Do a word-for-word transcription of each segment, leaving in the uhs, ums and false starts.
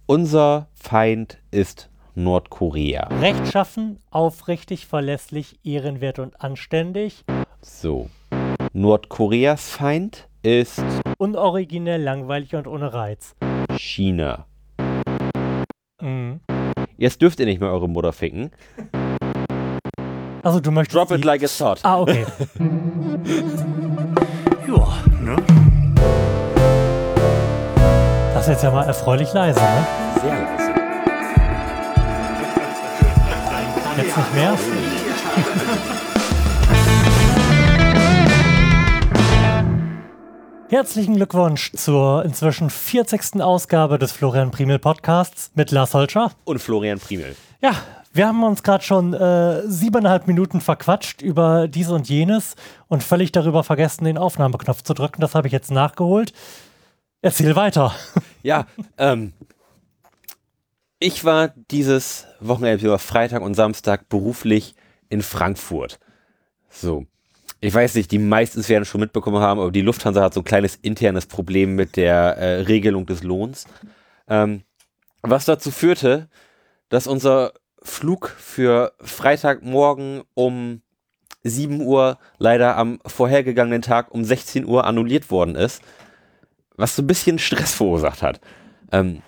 Unser Feind ist Nordkorea. Rechtschaffen, aufrichtig, verlässlich, ehrenwert und anständig. So. Nordkoreas Feind ist Unoriginell, langweilig und ohne Reiz. China. Mhm. Jetzt dürft ihr nicht mehr eure Mutter ficken. Also du möchtest Drop die... it like it's hot. Ah, okay. Ja, ne? Das ist jetzt ja mal erfreulich leise, ne? Sehr leise. Jetzt nicht mehr? Herzlichen Glückwunsch zur inzwischen vierzigsten Ausgabe des Florian Primel Podcasts mit Lars Holscher. Und Florian Primel. Ja, wir haben uns gerade schon äh, siebeneinhalb Minuten verquatscht über dies und jenes und völlig darüber vergessen, den Aufnahmeknopf zu drücken. Das habe ich jetzt nachgeholt. Erzähl weiter. Ja, ähm, ich war dieses Wochenende über Freitag und Samstag beruflich in Frankfurt. So. Ich weiß nicht, die meisten werden schon mitbekommen haben, aber die Lufthansa hat so ein kleines internes Problem mit der äh, Regelung des Lohns. Ähm, was dazu führte, dass unser Flug für Freitagmorgen um sieben Uhr leider am vorhergegangenen Tag um sechzehn Uhr annulliert worden ist, was so ein bisschen Stress verursacht hat. Ähm,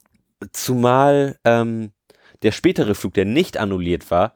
zumal ähm, der spätere Flug, der nicht annulliert war,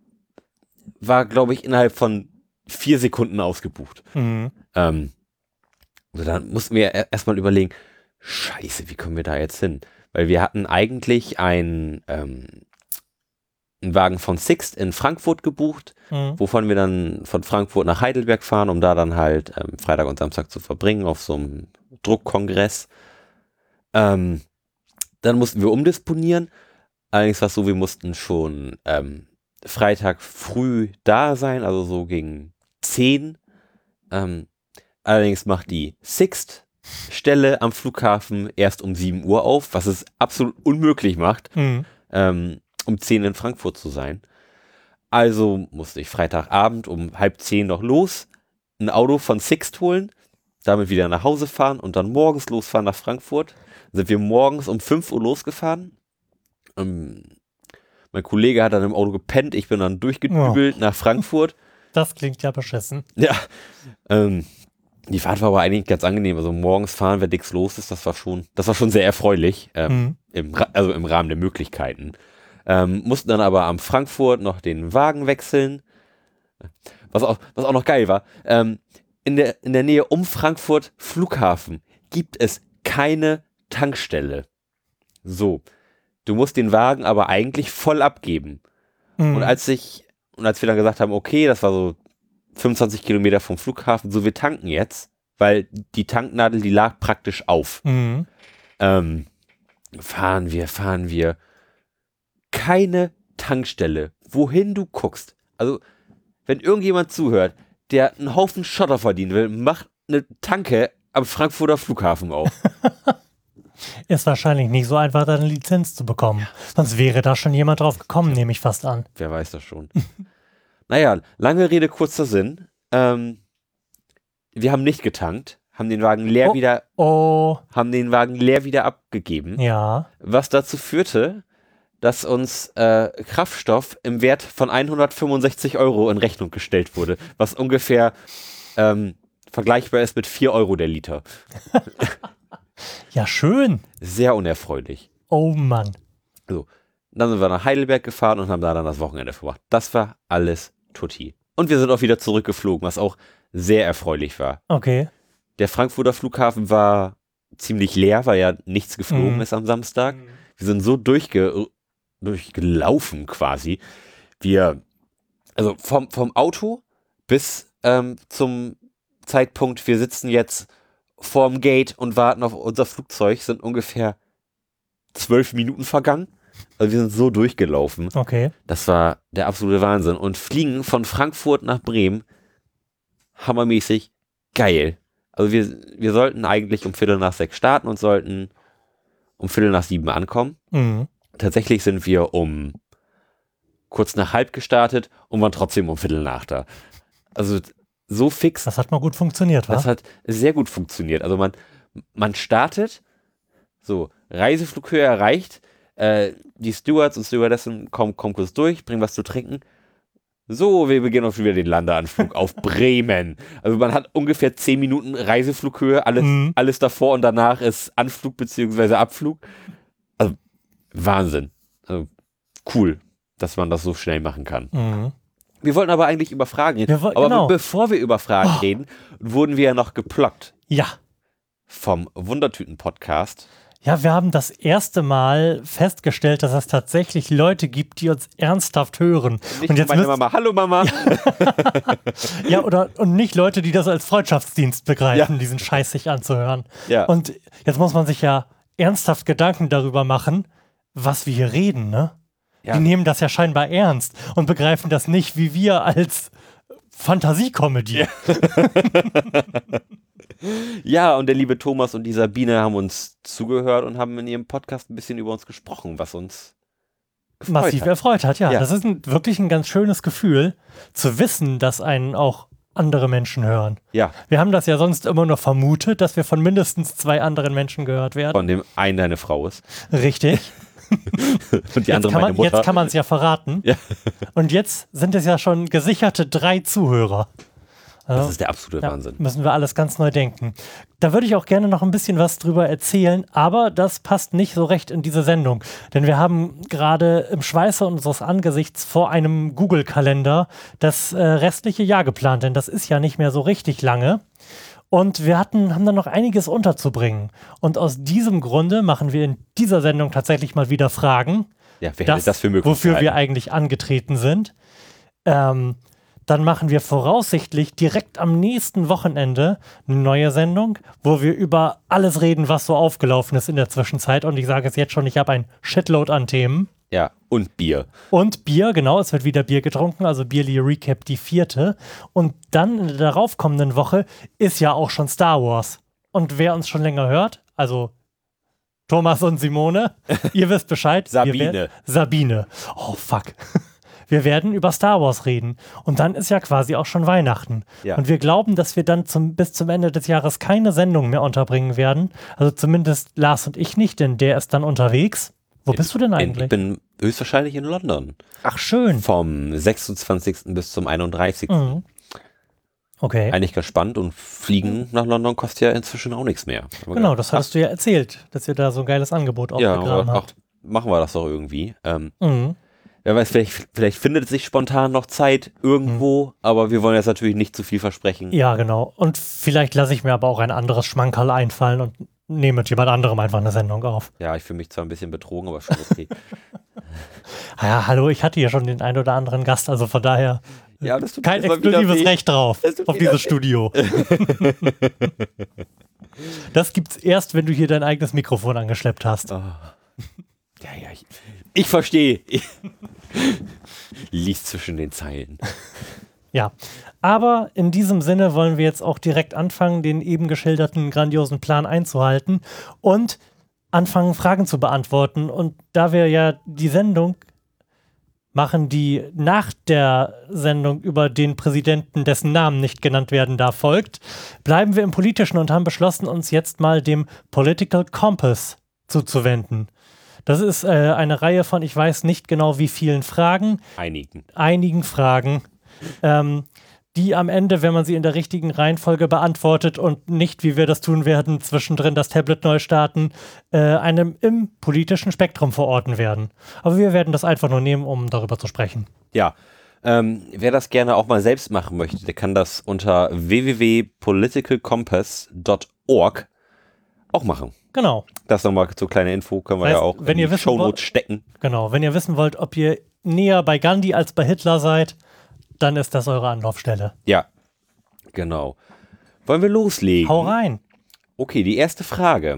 war, glaube ich, innerhalb von vier Sekunden ausgebucht. Mhm. Ähm, also dann mussten wir er- erstmal überlegen, scheiße, wie kommen wir da jetzt hin? Weil wir hatten eigentlich ein, ähm, einen Wagen von Sixt in Frankfurt gebucht, Mhm. wovon wir dann von Frankfurt nach Heidelberg fahren, um da dann halt ähm, Freitag und Samstag zu verbringen auf so einem Druckkongress. Ähm, dann mussten wir umdisponieren. Allerdings war es so, wir mussten schon ähm, Freitag früh da sein, also so gegen zehn. Ähm, allerdings macht die Sixt-Stelle am Flughafen erst um sieben Uhr auf, was es absolut unmöglich macht, Mhm. ähm, um zehn in Frankfurt zu sein. Also musste ich Freitagabend um halb zehn noch los, ein Auto von Sixt holen, damit wieder nach Hause fahren und dann morgens losfahren nach Frankfurt. Dann sind wir morgens um fünf Uhr losgefahren. Ähm, mein Kollege hat dann im Auto gepennt, ich bin dann durchgedübelt nach Frankfurt. Das klingt ja beschissen. Ja, ähm, die Fahrt war aber eigentlich ganz angenehm. Also morgens fahren, wenn nichts los ist, das war schon, das war schon sehr erfreulich, ähm, Mhm. im, Ra- also im Rahmen der Möglichkeiten. Ähm, mussten dann aber am Frankfurt noch den Wagen wechseln. Was auch, was auch noch geil war, ähm, in der, in der Nähe um Frankfurt Flughafen gibt es keine Tankstelle. So, du musst den Wagen aber eigentlich voll abgeben. Mhm. Und als ich, und als wir dann gesagt haben, okay, das war so fünfundzwanzig Kilometer vom Flughafen, so wir tanken jetzt, weil die Tanknadel, die lag praktisch auf. Mhm. Ähm, fahren wir, fahren wir. Keine Tankstelle, wohin du guckst. Also, wenn irgendjemand zuhört, der einen Haufen Schotter verdienen will, macht eine Tanke am Frankfurter Flughafen auf. Ist wahrscheinlich nicht so einfach, da eine Lizenz zu bekommen. Sonst wäre da schon jemand drauf gekommen, nehme ich fast an. Wer weiß das schon. Naja, lange Rede, kurzer Sinn. Ähm, wir haben nicht getankt, haben den Wagen leer Oh. wieder, Oh, haben den Wagen leer wieder abgegeben, ja. was dazu führte, dass uns äh, Kraftstoff im Wert von hundertfünfundsechzig Euro in Rechnung gestellt wurde, was ungefähr ähm, vergleichbar ist mit vier Euro der Liter. Ja, schön. Sehr unerfreulich. Oh Mann. Dann sind wir nach Heidelberg gefahren und haben da dann das Wochenende verbracht. Das war alles tutti. Und wir sind auch wieder zurückgeflogen, was auch sehr erfreulich war. Okay. Der Frankfurter Flughafen war ziemlich leer, weil ja nichts geflogen Mhm. ist am Samstag. Wir sind so durchge durchgelaufen quasi. Wir, also vom, vom Auto bis ähm, zum Zeitpunkt, wir sitzen jetzt vorm Gate und warten auf unser Flugzeug, sind ungefähr zwölf Minuten vergangen. Also wir sind so durchgelaufen. Okay. Das war der absolute Wahnsinn. Und fliegen von Frankfurt nach Bremen, hammermäßig geil. Also wir, wir sollten eigentlich um Viertel nach sechs starten und sollten um Viertel nach sieben ankommen. Mhm. Tatsächlich sind wir um kurz nach halb gestartet und waren trotzdem um Viertel nach da. Also so fix, Das hat mal gut funktioniert, wa? das hat sehr gut funktioniert. Also man, man startet, So, Reiseflughöhe erreicht. Äh, die Stewards und Stewardessen kommen, kommen kurz durch, bringen was zu trinken. So, wir beginnen auch schon wieder den Landeanflug auf Bremen. Also man hat ungefähr zehn Minuten Reiseflughöhe, alles, Mhm. alles davor und danach ist Anflug bzw. Abflug. Also Wahnsinn. Also, cool, dass man das so schnell machen kann. Mhm. Wir wollten aber eigentlich über Fragen reden. Wir wo- aber genau. be bevor wir über Fragen Oh. reden, wurden wir ja noch geplockt Ja. vom Wundertüten-Podcast. Ja, wir haben das erste Mal festgestellt, dass es tatsächlich Leute gibt, die uns ernsthaft hören. Nicht Und jetzt meine müsst- Mama. Hallo Mama. Ja, oder und nicht Leute, die das als Freundschaftsdienst begreifen, Ja. diesen Scheiß sich anzuhören. Ja. Und jetzt muss man sich ja ernsthaft Gedanken darüber machen, was wir hier reden, ne? Ja. Die nehmen das ja scheinbar ernst und begreifen das nicht wie wir als Fantasiekomödie. Ja. Ja, und der liebe Thomas und die Sabine haben uns zugehört und haben in ihrem Podcast ein bisschen über uns gesprochen, was uns gefreut Massiv hat. erfreut hat, ja. Ja. Das ist ein, wirklich ein ganz schönes Gefühl, zu wissen, dass einen auch andere Menschen hören. Ja, Wir haben das ja sonst immer nur vermutet, dass wir von mindestens zwei anderen Menschen gehört werden. von dem einen deine Frau ist Richtig. und die Jetzt andere kann, meine man, Mutter. jetzt kann man es ja verraten. Ja. Und jetzt sind es ja schon gesicherte drei Zuhörer. Das ist der absolute Ja, Wahnsinn. müssen wir alles ganz neu denken. Da würde ich auch gerne noch ein bisschen was drüber erzählen, aber das passt nicht so recht in diese Sendung. Denn wir haben gerade im Schweiße unseres Angesichts vor einem Google-Kalender das äh, restliche Jahr geplant, denn das ist ja nicht mehr so richtig lange. Und wir hatten, haben dann noch einiges unterzubringen. Und aus diesem Grunde machen wir in dieser Sendung tatsächlich mal wieder Fragen. Ja, wer hätte das für möglich Wofür gehalten? wir eigentlich angetreten sind. Ähm, dann machen wir voraussichtlich direkt am nächsten Wochenende eine neue Sendung, wo wir über alles reden, was so aufgelaufen ist in der Zwischenzeit. Und ich sage es jetzt schon, ich habe ein Shitload an Themen. Ja, und Bier. Und Bier, genau, es wird wieder Bier getrunken, also Bierly Recap die vierte. Und dann in der daraufkommenden Woche ist ja auch schon Star Wars. Und wer uns schon länger hört, also Thomas und Simone, ihr wisst Bescheid. wir Sabine. wer- Sabine. Oh, fuck. Wir werden über Star Wars reden. Und dann ist ja quasi auch schon Weihnachten. Ja. Und wir glauben, dass wir dann zum, bis zum Ende des Jahres keine Sendung mehr unterbringen werden. Also zumindest Lars und ich nicht, denn der ist dann unterwegs. Wo bist du denn eigentlich? Ich bin höchstwahrscheinlich in London. Ach, schön. Vom sechsundzwanzigsten bis zum einunddreißigsten Mhm. Okay. Eigentlich ganz spannend und Fliegen nach London kostet ja inzwischen auch nichts mehr. Aber Genau, das hattest du ja erzählt, dass ihr da so ein geiles Angebot ja, aufgegraben aber auch, habt. machen wir das doch irgendwie. Ähm, Mhm. wer weiß, vielleicht, vielleicht findet sich spontan noch Zeit irgendwo, aber wir wollen jetzt natürlich nicht zu viel versprechen. Ja, genau. Und vielleicht lasse ich mir aber auch ein anderes Schmankerl einfallen und nehme mit jemand anderem einfach eine Sendung auf. Ja, ich fühle mich zwar ein bisschen betrogen, aber schon okay. Ah ja, hallo, ich hatte hier schon den ein oder anderen Gast, also von daher Ja, das tut kein mir wieder exklusives weh. Recht drauf Das tut auf wieder dieses weh. Studio. Das gibt's erst, wenn du hier dein eigenes Mikrofon angeschleppt hast. Oh. Ja, ja, ich, ich verstehe. Lies zwischen den Zeilen. Ja, aber in diesem Sinne wollen wir jetzt auch direkt anfangen, den eben geschilderten grandiosen Plan einzuhalten und anfangen, Fragen zu beantworten. Und da wir ja die Sendung machen, die nach der Sendung über den Präsidenten, dessen Namen nicht genannt werden darf, folgt, bleiben wir im Politischen und haben beschlossen, uns jetzt mal dem Political Compass zuzuwenden. Das ist äh, eine Reihe von, ich weiß nicht genau wie vielen Fragen, Einigen. einigen Fragen, ähm, die am Ende, wenn man sie in der richtigen Reihenfolge beantwortet und nicht, wie wir das tun werden, zwischendrin das Tablet neu starten, äh, einem im politischen Spektrum verorten werden. Aber wir werden das einfach nur nehmen, um darüber zu sprechen. Ja. Ähm, wer das gerne auch mal selbst machen möchte, der kann das unter w w w punkt political compass punkt org auch machen. Genau, Das nochmal so kleine Info, können wir Heißt, ja auch wenn in ihr die wissen Shownotes wollt- stecken. genau. Wenn ihr wissen wollt, ob ihr näher bei Gandhi als bei Hitler seid, dann ist das eure Anlaufstelle. Ja, genau. Wollen wir loslegen? Hau rein. Okay, die erste Frage.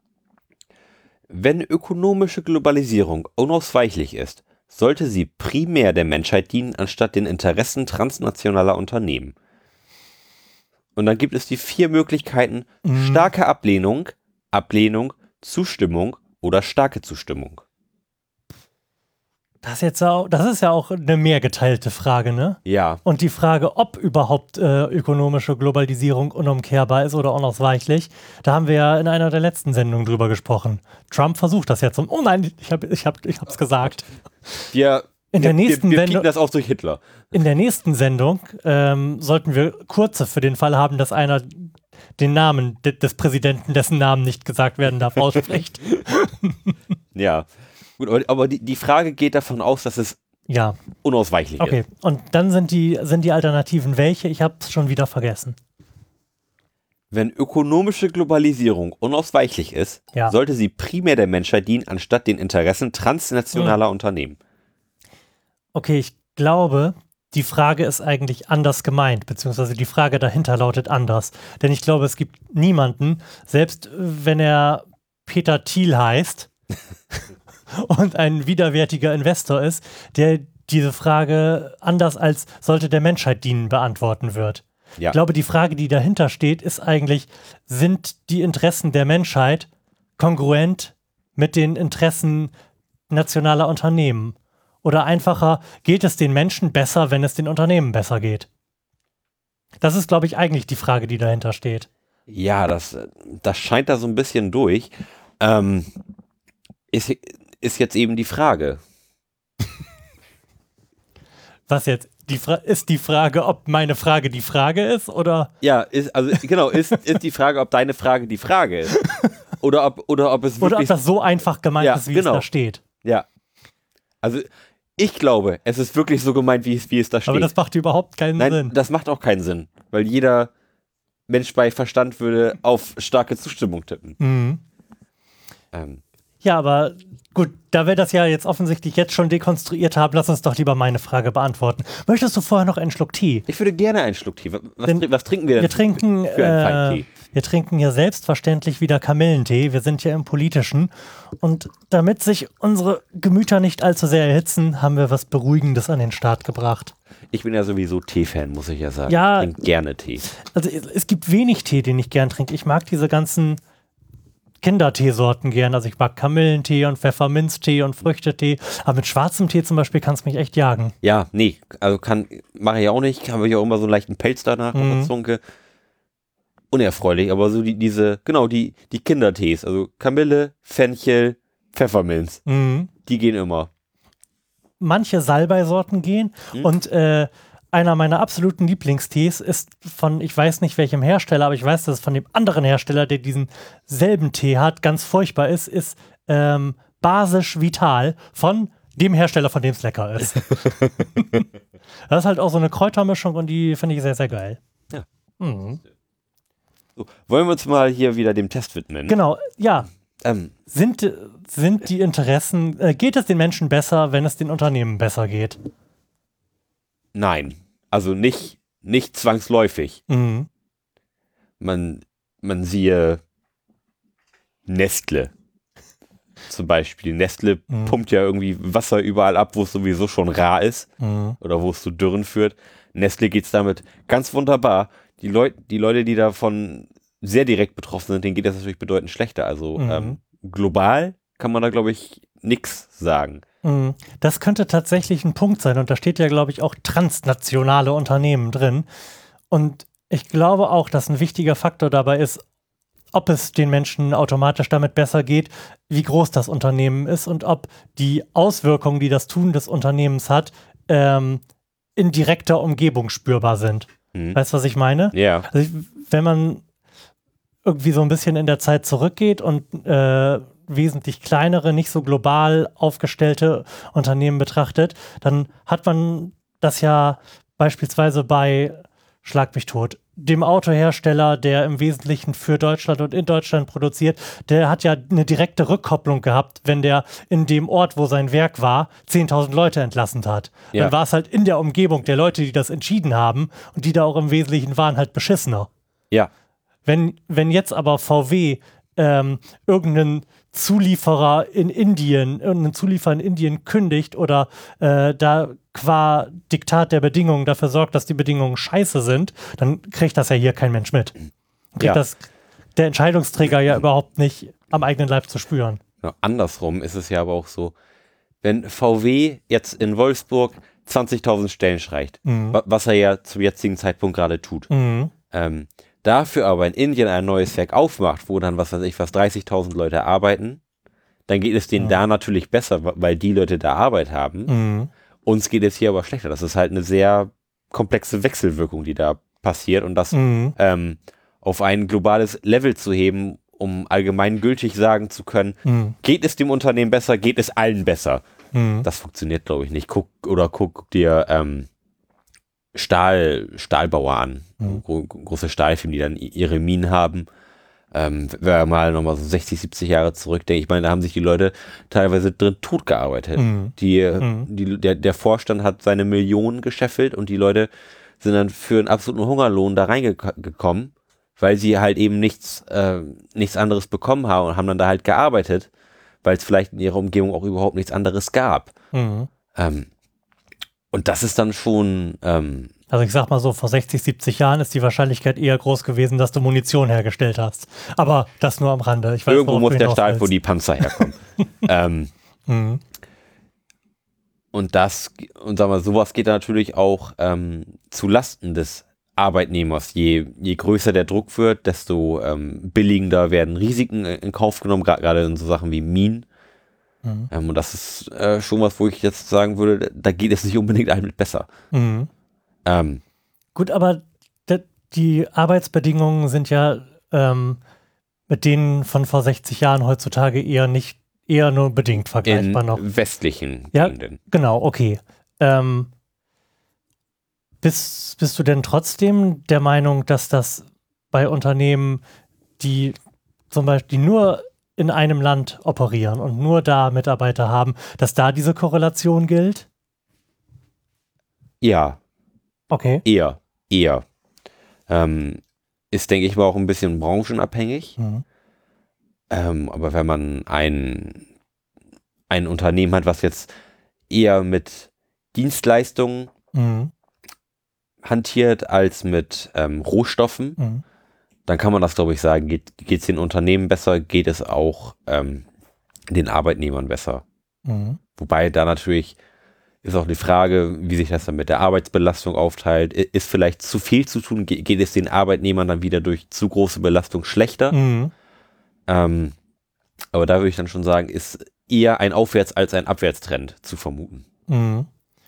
Wenn ökonomische Globalisierung unausweichlich ist, sollte sie primär der Menschheit dienen, anstatt den Interessen transnationaler Unternehmen. Und dann gibt es die vier Möglichkeiten: starke Ablehnung, Ablehnung, Zustimmung oder starke Zustimmung. Das ist, jetzt auch, das ist ja auch eine mehrgeteilte Frage, ne? Ja. Und die Frage, ob überhaupt äh, ökonomische Globalisierung unumkehrbar ist oder unausweichlich, da haben wir ja in einer der letzten Sendungen drüber gesprochen. Trump versucht das jetzt. Oh nein, ich habe ich hab, ich hab's gesagt. Wir, in der wir, nächsten wir, wir Sendung, das auch durch Hitler. In der nächsten Sendung ähm, sollten wir kurze für den Fall haben, dass einer den Namen de des Präsidenten, dessen Namen nicht gesagt werden darf, ausspricht. Ja. Gut, aber die, die Frage geht davon aus, dass es ja. unausweichlich okay. ist. Okay, und dann sind die, sind die Alternativen welche? Ich habe es schon wieder vergessen. Wenn ökonomische Globalisierung unausweichlich ist, ja. sollte sie primär der Menschheit dienen, anstatt den Interessen transnationaler hm. Unternehmen. Okay, ich glaube, die Frage ist eigentlich anders gemeint, beziehungsweise die Frage dahinter lautet anders. Denn ich glaube, es gibt niemanden, selbst wenn er Peter Thiel heißt, und ein widerwärtiger Investor ist, der diese Frage anders als sollte der Menschheit dienen beantworten wird. Ja. Ich glaube, die Frage, die dahinter steht, ist eigentlich, sind die Interessen der Menschheit kongruent mit den Interessen nationaler Unternehmen? Oder einfacher, geht es den Menschen besser, wenn es den Unternehmen besser geht? Das ist, glaube ich, eigentlich die Frage, die dahinter steht. Ja, das, das scheint da so ein bisschen durch. Ähm, ist... ist jetzt eben die Frage. Was jetzt? Die Fra- ist die Frage, ob meine Frage die Frage ist, oder? Ja, ist, also genau, ist, ist die Frage, ob deine Frage die Frage ist. Oder ob, oder ob es wirklich... Oder ob das so einfach gemeint ja, ist, wie genau. es da steht. Ja. Also, ich glaube, es ist wirklich so gemeint, wie es, wie es da steht. Aber das macht überhaupt keinen Nein, Sinn. Das macht auch keinen Sinn, weil jeder Mensch bei Verstand würde auf starke Zustimmung tippen. Mhm. Ähm. Ja, aber gut, da wir das ja jetzt offensichtlich jetzt schon dekonstruiert haben, lass uns doch lieber meine Frage beantworten. Möchtest du vorher noch einen Schluck Tee? Ich würde gerne einen Schluck Tee. Was, denn, was trinken wir denn wir trinken, für einen feinen Tee? Äh, wir trinken ja selbstverständlich wieder Kamillentee. Wir sind ja im Politischen. Und damit sich unsere Gemüter nicht allzu sehr erhitzen, haben wir was Beruhigendes an den Start gebracht. Ich bin ja sowieso Tee-Fan, muss ich ja sagen. Ja, ich trinke gerne Tee. Also es gibt wenig Tee, den ich gern trinke. Ich mag diese ganzen Kinderteesorten gern. Also ich mag Kamillentee und Pfefferminztee und Früchtetee. Aber mit schwarzem Tee zum Beispiel kann es mich echt jagen. Ja, nee, also kann, mache ich auch nicht. Habe ich auch immer so einen leichten Pelz danach mhm. auf der Zunge. Unerfreulich, aber so die, diese, genau, die, die Kindertees. Also Kamille, Fenchel, Pfefferminz. Mhm. Die gehen immer. Manche Salbeisorten gehen mhm. und äh, einer meiner absoluten Lieblingstees ist von, ich weiß nicht welchem Hersteller, aber ich weiß, dass es von dem anderen Hersteller, der diesen selben Tee hat, ganz furchtbar ist, ist ähm, Basisch Vital von dem Hersteller, von dem es lecker ist. Das ist halt auch so eine Kräutermischung und die finde ich sehr, sehr geil. Ja. Mhm. So, wollen wir uns mal hier wieder dem Test widmen? Genau, ja. Ähm. Sind, sind die Interessen, äh, geht es den Menschen besser, wenn es den Unternehmen besser geht? Nein, also nicht, nicht zwangsläufig. Mhm. Man, man siehe Nestle zum Beispiel. Nestle mhm. pumpt ja irgendwie Wasser überall ab, wo es sowieso schon rar ist mhm. oder wo es zu Dürren führt. Nestle geht es damit ganz wunderbar. Die, Leut, die Leute, die davon sehr direkt betroffen sind, denen geht das natürlich bedeutend schlechter. Also mhm. ähm, global kann man da, glaube ich, nichts sagen. Das könnte tatsächlich ein Punkt sein. Und da steht ja, glaube ich, auch transnationale Unternehmen drin. Und ich glaube auch, dass ein wichtiger Faktor dabei ist, ob es den Menschen automatisch damit besser geht, wie groß das Unternehmen ist und ob die Auswirkungen, die das Tun des Unternehmens hat, ähm, in direkter Umgebung spürbar sind. Mhm. Weißt du, was ich meine? Ja. Also ich, wenn man irgendwie so ein bisschen in der Zeit zurückgeht und äh, wesentlich kleinere, nicht so global aufgestellte Unternehmen betrachtet, dann hat man das ja beispielsweise bei, schlag mich tot, dem Autohersteller, der im Wesentlichen für Deutschland und in Deutschland produziert, der hat ja eine direkte Rückkopplung gehabt, wenn der in dem Ort, wo sein Werk war, zehntausend Leute entlassen hat. Ja. Dann war es halt in der Umgebung der Leute, die das entschieden haben und die da auch im Wesentlichen waren, halt beschissener. Ja. Wenn, wenn jetzt aber V W ähm, irgendeinen Zulieferer in Indien, irgendeinen Zulieferer in Indien kündigt oder äh, da qua Diktat der Bedingungen dafür sorgt, dass die Bedingungen scheiße sind, dann kriegt das ja hier kein Mensch mit. Kriegt ja. das der Entscheidungsträger ja überhaupt nicht am eigenen Leib zu spüren. Ja, andersrum ist es ja aber auch so, wenn V W jetzt in Wolfsburg zwanzigtausend Stellen streicht, Mhm. wa- was er ja zum jetzigen Zeitpunkt gerade tut, Mhm. ähm, dafür aber in Indien ein neues Werk aufmacht, wo dann, was weiß ich, fast dreißigtausend Leute arbeiten, dann geht es denen Ja. da natürlich besser, wa- weil die Leute da Arbeit haben. Mhm. Uns geht es hier aber schlechter. Das ist halt eine sehr komplexe Wechselwirkung, die da passiert, und das Mhm. ähm, auf ein globales Level zu heben, um allgemeingültig sagen zu können, Mhm. geht es dem Unternehmen besser, geht es allen besser. Mhm. Das funktioniert, glaube ich, nicht. Guck oder guck, guck dir ähm, Stahl, Stahlbauer an. Mhm. Gro große Stahlfirmen, die dann i- ihre Minen haben. Ähm, wenn wir mal nochmal so sechzig, siebzig Jahre zurückdenken, ich meine, da haben sich die Leute teilweise drin tot gearbeitet. Mhm. Die, Mhm. die, der, der Vorstand hat seine Millionen gescheffelt und die Leute sind dann für einen absoluten Hungerlohn da reingekommen, weil sie halt eben nichts, äh, nichts anderes bekommen haben und haben dann da halt gearbeitet, weil es vielleicht in ihrer Umgebung auch überhaupt nichts anderes gab. Mhm. Ähm, und das ist dann schon, ähm, Also ich sag mal so, vor sechzig, siebzig Jahren ist die Wahrscheinlichkeit eher groß gewesen, dass du Munition hergestellt hast. Aber das nur am Rande. Ich weiß, irgendwo worauf muss du der hinaus Stahl, wo willst. die Panzer herkommen. ähm, Mhm. und das, und sag mal, sowas geht dann natürlich auch ähm, zu Lasten des Arbeitnehmers. Je, je größer der Druck wird, desto ähm, billigender werden Risiken in Kauf genommen, gra- gerade in so Sachen wie Minen. Mhm. Ähm, und das ist äh, schon was, wo ich jetzt sagen würde, da geht es nicht unbedingt einem mit besser. Mhm. Ähm, Gut, aber de- die Arbeitsbedingungen sind ja ähm, mit denen von vor sechzig Jahren heutzutage eher nicht, eher nur bedingt in vergleichbar noch. westlichen Ja. Gegenden. Genau, okay. Ähm, bist, bist du denn trotzdem der Meinung, dass das bei Unternehmen, die zum Beispiel die nur in einem Land operieren und nur da Mitarbeiter haben, dass da diese Korrelation gilt? Ja, Okay. eher, eher. Ähm, ist, denke ich mal, auch ein bisschen branchenabhängig. Mhm. Ähm, aber wenn man ein, ein Unternehmen hat, was jetzt eher mit Dienstleistungen Mhm. hantiert als mit ähm, Rohstoffen, Mhm. dann kann man das, glaube ich, sagen, geht es den Unternehmen besser, geht es auch ähm, den Arbeitnehmern besser. Mhm. Wobei da natürlich ist auch die Frage, wie sich das dann mit der Arbeitsbelastung aufteilt. I- Ist vielleicht zu viel zu tun? Ge geht es den Arbeitnehmern dann wieder durch zu große Belastung schlechter? Mhm. Ähm, aber da würde ich dann schon sagen, ist eher ein Aufwärts- als ein Abwärtstrend zu vermuten. Mhm.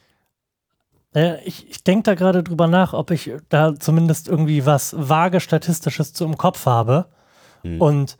Äh, ich ich denke da gerade drüber nach, ob ich da zumindest irgendwie was vage Statistisches zu im Kopf habe. Mhm. Und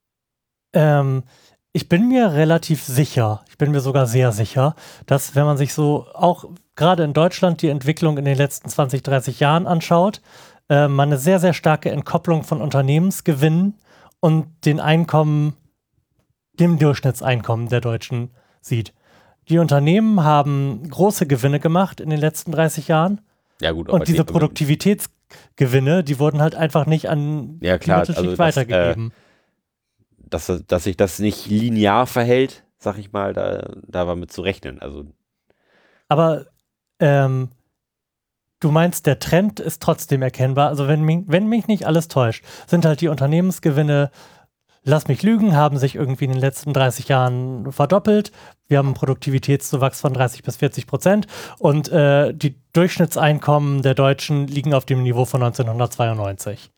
ähm, ich bin mir relativ sicher, ich bin mir sogar sehr sicher, dass wenn man sich so auch gerade in Deutschland die Entwicklung in den letzten zwanzig, dreißig Jahren anschaut, äh, man eine sehr, sehr starke Entkopplung von Unternehmensgewinnen und den Einkommen, dem Durchschnittseinkommen der Deutschen sieht. Die Unternehmen haben große Gewinne gemacht in den letzten dreißig Jahren Ja gut, und diese die- Produktivitätsgewinne, die wurden halt einfach nicht an Ja, klar, die Mittelschicht also das, weitergegeben. dass, dass sich das nicht linear verhält, sag ich mal, da, da war mit zu rechnen. Also Aber ähm, du meinst, der Trend ist trotzdem erkennbar. Also wenn mich, wenn mich nicht alles täuscht, sind halt die Unternehmensgewinne, lass mich lügen, haben sich irgendwie in den letzten dreißig Jahren verdoppelt. Wir haben einen Produktivitätszuwachs von dreißig bis vierzig Prozent und äh, die Durchschnittseinkommen der Deutschen liegen auf dem Niveau von neunzehnhundertzweiundneunzig.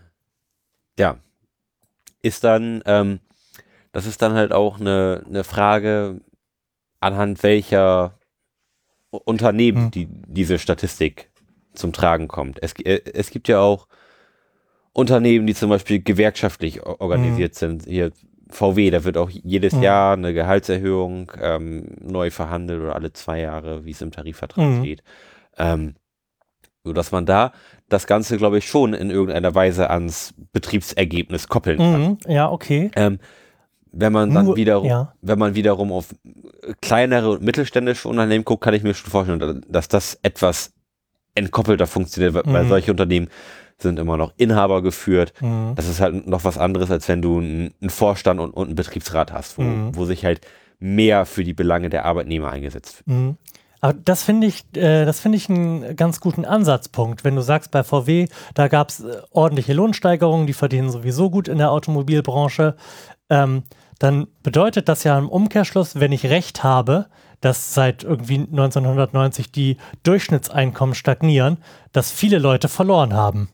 ja, ist dann, ähm, das ist dann halt auch eine, eine Frage, anhand welcher U- Unternehmen Hm. die, diese Statistik zum Tragen kommt. Es, äh, es gibt ja auch Unternehmen, die zum Beispiel gewerkschaftlich o- organisiert sind. Hier V W, da wird auch jedes Mhm. Jahr eine Gehaltserhöhung ähm, neu verhandelt oder alle zwei Jahre, wie es im Tarifvertrag Mhm. steht. Ähm, sodass man da das Ganze, glaube ich, schon in irgendeiner Weise ans Betriebsergebnis koppeln kann. Mhm. Ja, okay. Ähm, wenn man dann Nur- wiederum, ja. wenn man wiederum auf kleinere und mittelständische Unternehmen guckt, kann ich mir schon vorstellen, dass das etwas entkoppelter funktioniert, weil, weil Mhm. solche Unternehmen sind immer noch Inhaber geführt. Mhm. Das ist halt noch was anderes, als wenn du einen, einen Vorstand und, und einen Betriebsrat hast, wo, Mhm. wo sich halt mehr für die Belange der Arbeitnehmer eingesetzt wird. Mhm. Aber das finde ich, äh, das finde ich einen ganz guten Ansatzpunkt. Wenn du sagst, bei V W, da gab es äh, ordentliche Lohnsteigerungen, die verdienen sowieso gut in der Automobilbranche. Ähm, dann bedeutet das ja im Umkehrschluss, wenn ich recht habe, dass seit irgendwie neunzehnhundertneunzig die Durchschnittseinkommen stagnieren, dass viele Leute verloren haben.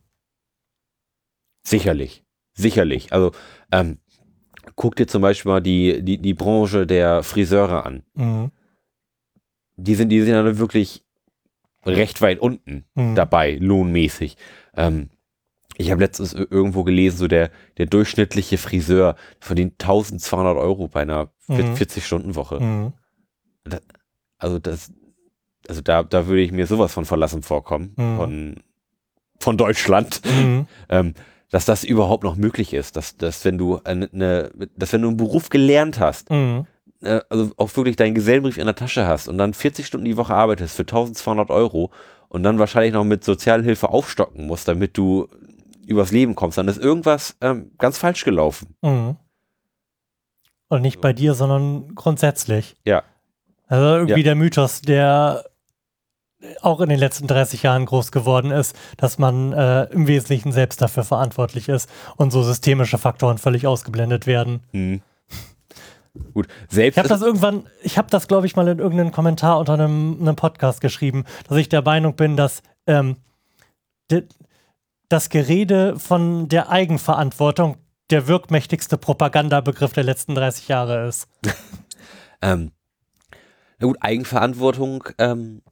Sicherlich, sicherlich. Also ähm, guck dir zum Beispiel mal die, die, die Branche der Friseure an. Mhm. Die sind, die sind ja wirklich recht weit unten Mhm. dabei, lohnmäßig. Ähm, ich habe letztens irgendwo gelesen, so der, der durchschnittliche Friseur verdient eintausendzweihundert Euro bei einer Mhm. vierzig-Stunden-Woche. Mhm. Also das, also da, da würde ich mir sowas von verlassen vorkommen, Mhm. von, von Deutschland, Mhm. ähm, dass das überhaupt noch möglich ist, dass, dass wenn du eine, eine, dass wenn du einen Beruf gelernt hast, Mhm. äh, also auch wirklich deinen Gesellenbrief in der Tasche hast und dann vierzig Stunden die Woche arbeitest für eintausendzweihundert Euro und dann wahrscheinlich noch mit Sozialhilfe aufstocken musst, damit du übers Leben kommst, dann ist irgendwas ähm, ganz falsch gelaufen. Mhm. Und nicht bei dir, sondern grundsätzlich. Ja. Also irgendwie Ja. der Mythos, der auch in den letzten dreißig Jahren groß geworden ist, dass man äh, im Wesentlichen selbst dafür verantwortlich ist und so systemische Faktoren völlig ausgeblendet werden. Hm. Gut, selbst Ich habe das irgendwann, ich habe das, glaube ich, mal in irgendeinem Kommentar unter einem, einem Podcast geschrieben, dass ich der Meinung bin, dass ähm, de, das Gerede von der Eigenverantwortung der wirkmächtigste Propagandabegriff der letzten dreißig Jahre ist. ähm, na gut, Eigenverantwortung, ähm,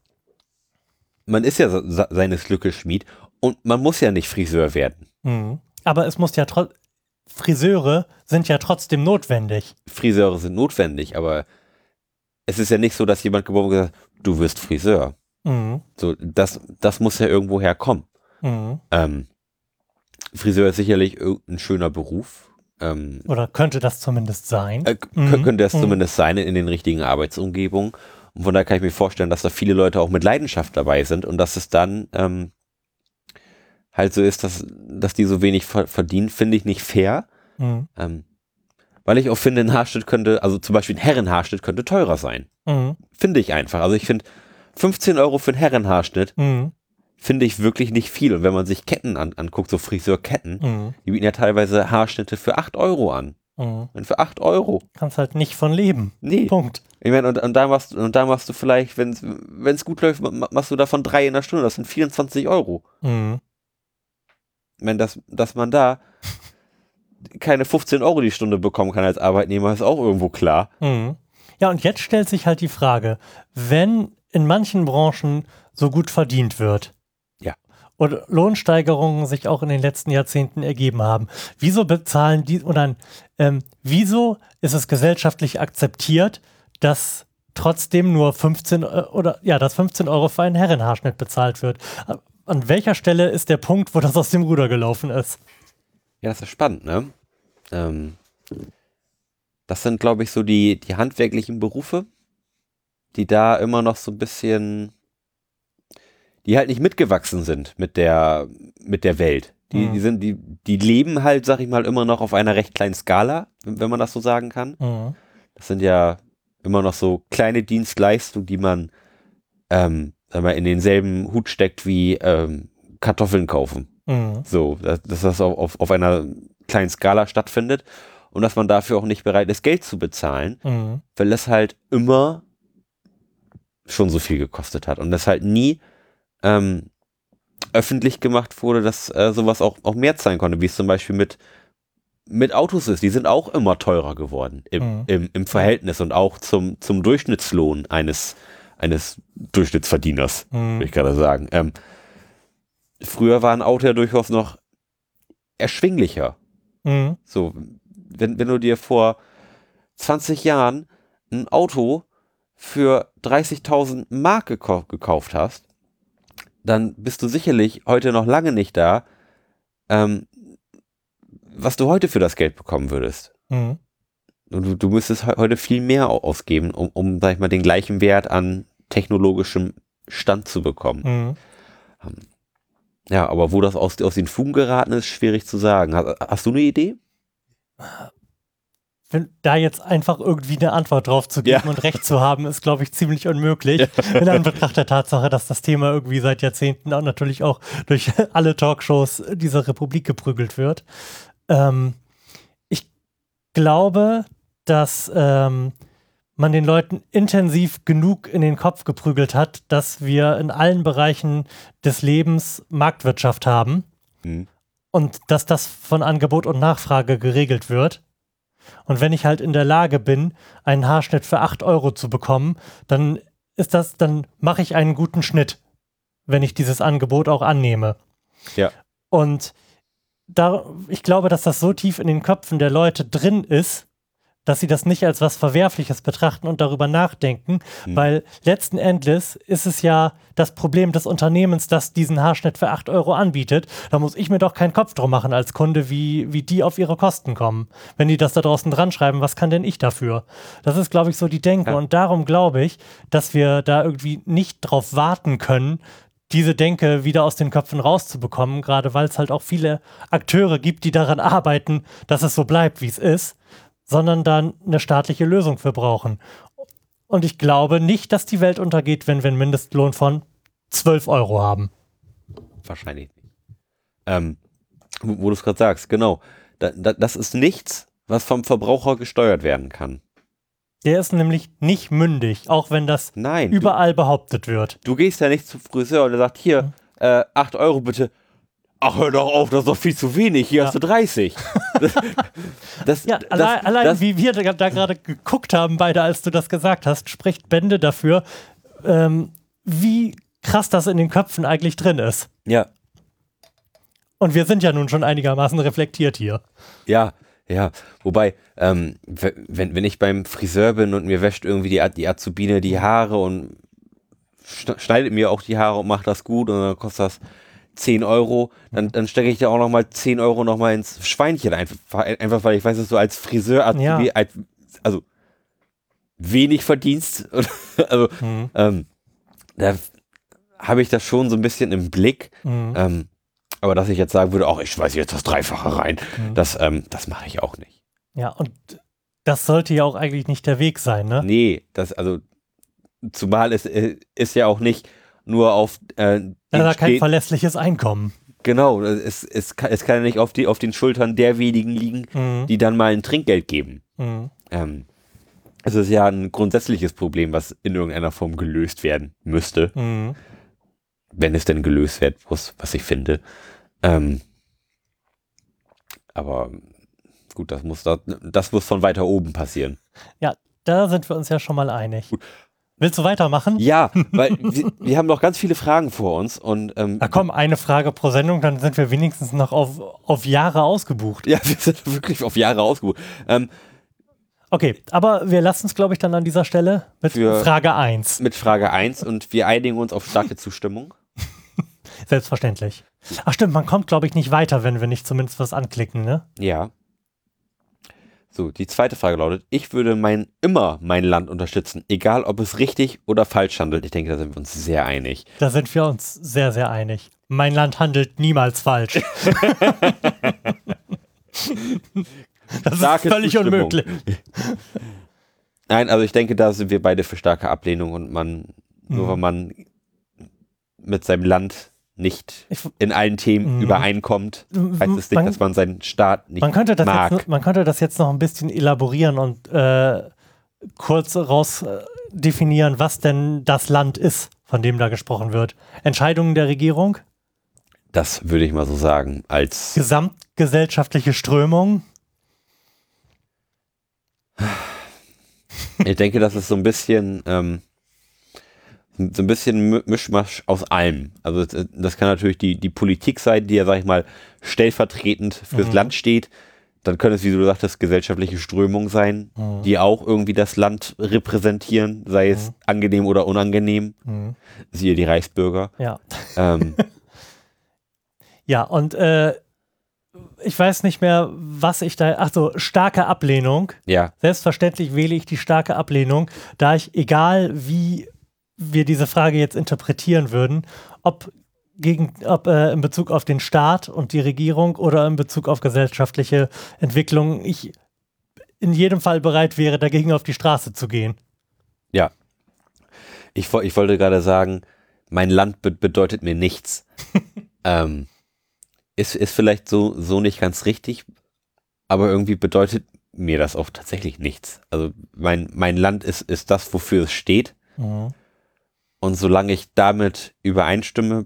man ist ja se seines Glückes Schmied und man muss ja nicht Friseur werden. Mhm. Aber es muss ja trotzdem, Friseure sind ja trotzdem notwendig. Friseure sind notwendig, aber es ist ja nicht so, dass jemand geboren wird, du wirst Friseur. Mhm. So, das, das muss ja irgendwo herkommen. Mhm. Ähm, Friseur ist sicherlich ein schöner Beruf. Ähm, Oder könnte das zumindest sein? äh, Mhm. könnte es Mhm. zumindest sein in den richtigen Arbeitsumgebungen. Und von daher kann ich mir vorstellen, dass da viele Leute auch mit Leidenschaft dabei sind und dass es dann ähm, halt so ist, dass, dass die so wenig ver verdienen, finde ich nicht fair. Mhm. Ähm, weil ich auch finde, ein Haarschnitt könnte, also zum Beispiel ein Herrenhaarschnitt könnte teurer sein. Mhm. Finde ich einfach. Also ich finde fünfzehn Euro für einen Herrenhaarschnitt Mhm. finde ich wirklich nicht viel. Und wenn man sich Ketten an, anguckt, so Friseurketten, Mhm. die bieten ja teilweise Haarschnitte für acht Euro an. Mhm. Und für acht Euro. Kannst halt nicht von leben. Nee. Punkt. Ich meine, und, und, da machst, und da machst du vielleicht, wenn es gut läuft, machst du davon drei in der Stunde. Das sind vierundzwanzig Euro. Mhm. Ich meine, dass, dass man da keine fünfzehn Euro die Stunde bekommen kann als Arbeitnehmer, ist auch irgendwo klar. Mhm. Ja, und jetzt stellt sich halt die Frage, wenn in manchen Branchen so gut verdient wird, Ja. und Lohnsteigerungen sich auch in den letzten Jahrzehnten ergeben haben, wieso bezahlen die, oder ähm, wieso ist es gesellschaftlich akzeptiert, dass trotzdem nur fünfzehn oder ja, dass fünfzehn Euro für einen Herrenhaarschnitt bezahlt wird? An welcher Stelle ist der Punkt, wo das aus dem Ruder gelaufen ist? Ja, das ist spannend, ne? Ähm, das sind, glaube ich, so die, die handwerklichen Berufe, die da immer noch so ein bisschen, die halt nicht mitgewachsen sind mit der, mit der Welt. Die, Mhm. die sind, die, die leben halt, sag ich mal, immer noch auf einer recht kleinen Skala, wenn man das so sagen kann. Mhm. Das sind ja immer noch so kleine Dienstleistungen, die man, ähm, sag mal, in denselben Hut steckt wie ähm, Kartoffeln kaufen. Mhm. So, dass, dass das auf, auf, auf einer kleinen Skala stattfindet und dass man dafür auch nicht bereit ist, Geld zu bezahlen, Mhm. weil es halt immer schon so viel gekostet hat und das halt nie ähm, öffentlich gemacht wurde, dass äh, sowas auch, auch mehr zahlen konnte, wie es zum Beispiel mit, mit Autos ist. Die sind auch immer teurer geworden im, Mhm. im, im Verhältnis und auch zum, zum Durchschnittslohn eines, eines Durchschnittsverdieners, Mhm. würde ich gerade sagen. Ähm, früher war ein Auto ja durchaus noch erschwinglicher. Mhm. So, wenn, wenn du dir vor zwanzig Jahren ein Auto für dreißigtausend Mark gekau gekauft hast, dann bist du sicherlich heute noch lange nicht da, ähm, was du heute für das Geld bekommen würdest. Mhm. Und du, du müsstest he heute viel mehr ausgeben, um, um, sag ich mal, den gleichen Wert an technologischem Stand zu bekommen. Mhm. Ähm, ja, aber wo das aus, aus den Fugen geraten ist, schwierig zu sagen. Hast, hast du eine Idee? Wenn, da jetzt einfach irgendwie eine Antwort drauf zu geben Ja. und recht zu haben, ist, glaube ich, ziemlich unmöglich. Ja. In Anbetracht der Tatsache, dass das Thema irgendwie seit Jahrzehnten auch natürlich auch durch alle Talkshows dieser Republik geprügelt wird. Ähm, ich glaube, dass ähm, man den Leuten intensiv genug in den Kopf geprügelt hat, dass wir in allen Bereichen des Lebens Marktwirtschaft haben Mhm. und dass das von Angebot und Nachfrage geregelt wird. Und wenn ich halt in der Lage bin, einen Haarschnitt für acht Euro zu bekommen, dann ist das, dann mache ich einen guten Schnitt, wenn ich dieses Angebot auch annehme. Ja. Und da, ich glaube, dass das so tief in den Köpfen der Leute drin ist, dass sie das nicht als was Verwerfliches betrachten und darüber nachdenken, Mhm. weil letzten Endes ist es ja das Problem des Unternehmens, das diesen Haarschnitt für acht Euro anbietet. Da muss ich mir doch keinen Kopf drum machen als Kunde, wie, wie die auf ihre Kosten kommen. Wenn die das da draußen dran schreiben, was kann denn ich dafür? Das ist, glaube ich, so die Denke. Ja. Und darum glaube ich, dass wir da irgendwie nicht drauf warten können, diese Denke wieder aus den Köpfen rauszubekommen, gerade weil es halt auch viele Akteure gibt, die daran arbeiten, dass es so bleibt, wie es ist, sondern dann eine staatliche Lösung für brauchen. Und ich glaube nicht, dass die Welt untergeht, wenn wir einen Mindestlohn von zwölf Euro haben. Wahrscheinlich nicht. Ähm, wo wo du es gerade sagst, genau. Da, da, das ist nichts, was vom Verbraucher gesteuert werden kann. Der ist nämlich nicht mündig, auch wenn das Nein. überall behauptet wird. Du, du gehst ja nicht zum Friseur und der sagt, hier, äh, acht Euro bitte. Ach, hör doch auf, das ist doch viel zu wenig. Hier Ja. hast du dreißig. Das, das, Ja, das, allein, allein das, wie wir da, da gerade geguckt haben, beide, als du das gesagt hast, spricht Bände dafür, ähm, wie krass das in den Köpfen eigentlich drin ist. Ja, Und wir sind ja nun schon einigermaßen reflektiert hier. ja, ja. Wobei, ähm, w- wenn, wenn ich beim Friseur bin und mir wäscht irgendwie die, A- die Azubine die Haare und schn- schneidet mir auch die Haare und macht das gut und dann kostet das zehn Euro, dann, dann stecke ich da auch nochmal zehn Euro nochmal ins Schweinchen. Einfach, einfach weil ich weiß, dass du als Friseur, Azubi, Ja. als, also wenig verdienst. Also, Mhm. ähm, da habe ich das schon so ein bisschen im Blick. Mhm. Ähm, aber dass ich jetzt sagen würde, ach, ich schmeiße jetzt das Dreifache rein, Mhm. das, ähm, das mache ich auch nicht. Ja, und das sollte ja auch eigentlich nicht der Weg sein, ne? Nee, das, also, zumal es äh, ist ja auch nicht nur auf äh, den Da hat er kein Ste- verlässliches Einkommen. genau, es, es, kann, es kann ja nicht auf, die, auf den Schultern der wenigen liegen, Mhm. die dann mal ein Trinkgeld geben. Mhm. Ähm, es ist ja ein grundsätzliches Problem, was in irgendeiner Form gelöst werden müsste, Mhm. wenn es denn gelöst werden muss, was ich finde. Ähm, aber gut, das muss, da, das muss von weiter oben passieren. Ja, da sind wir uns ja schon mal einig. Willst du weitermachen? Ja, weil wir, wir haben noch ganz viele Fragen vor uns und ähm, Na komm, eine Frage pro Sendung, dann sind wir wenigstens noch auf, auf Jahre ausgebucht. ja, wir sind wirklich auf Jahre ausgebucht. Ähm, Okay, aber wir lassen es, glaube ich, dann an dieser Stelle mit Für- Frage eins. mit Frage eins und wir einigen uns auf starke Zustimmung. Selbstverständlich. Ach stimmt, man kommt, glaube ich, nicht weiter, wenn wir nicht zumindest was anklicken, ne? Ja. So, die zweite Frage lautet, ich würde mein, immer mein Land unterstützen, egal ob es richtig oder falsch handelt. Ich denke, da sind wir uns sehr einig. Da sind wir uns sehr, sehr einig. Mein Land handelt niemals falsch. Das ist Starke völlig Zustimmung. unmöglich. Nein, also ich denke, da sind wir beide für starke Ablehnung und man, nur Mhm. weil man mit seinem Land nicht Ich, in allen Themen Mhm. übereinkommt, heißt es nicht, man, dass man seinen Staat nicht man, könnte das mag. jetzt, man könnte das jetzt noch ein bisschen elaborieren und äh, kurz raus äh, definieren, was denn das Land ist, von dem da gesprochen wird. Entscheidungen der Regierung, Das würde ich mal so sagen, als gesamtgesellschaftliche Strömung. ich denke, das ist so ein bisschen ähm, so ein bisschen Mi- Mischmasch aus allem. Also das, das kann natürlich die, die Politik sein, die ja, sag ich mal, stellvertretend fürs Mhm. Land steht. Dann können es, wie du sagtest, gesellschaftliche Strömungen sein, Mhm. die auch irgendwie das Land repräsentieren, sei es Mhm. angenehm oder unangenehm. Mhm. Siehe die Reichsbürger. Ja. Ähm, Ja, und äh, ich weiß nicht mehr, was ich da. Ach so, starke Ablehnung. ja, Selbstverständlich wähle ich die starke Ablehnung, da ich, egal wie wir diese Frage jetzt interpretieren würden, ob, gegen, ob äh, in Bezug auf den Staat und die Regierung oder in Bezug auf gesellschaftliche Entwicklung, ich in jedem Fall bereit wäre, dagegen auf die Straße zu gehen. ja. Ich, wo- ich wollte gerade sagen, mein Land be bedeutet mir nichts. ähm, ist, ist vielleicht so, so nicht ganz richtig, aber irgendwie bedeutet mir das auch tatsächlich nichts. Also mein, mein Land ist, ist das, wofür es steht. Mhm. Und solange ich damit übereinstimme,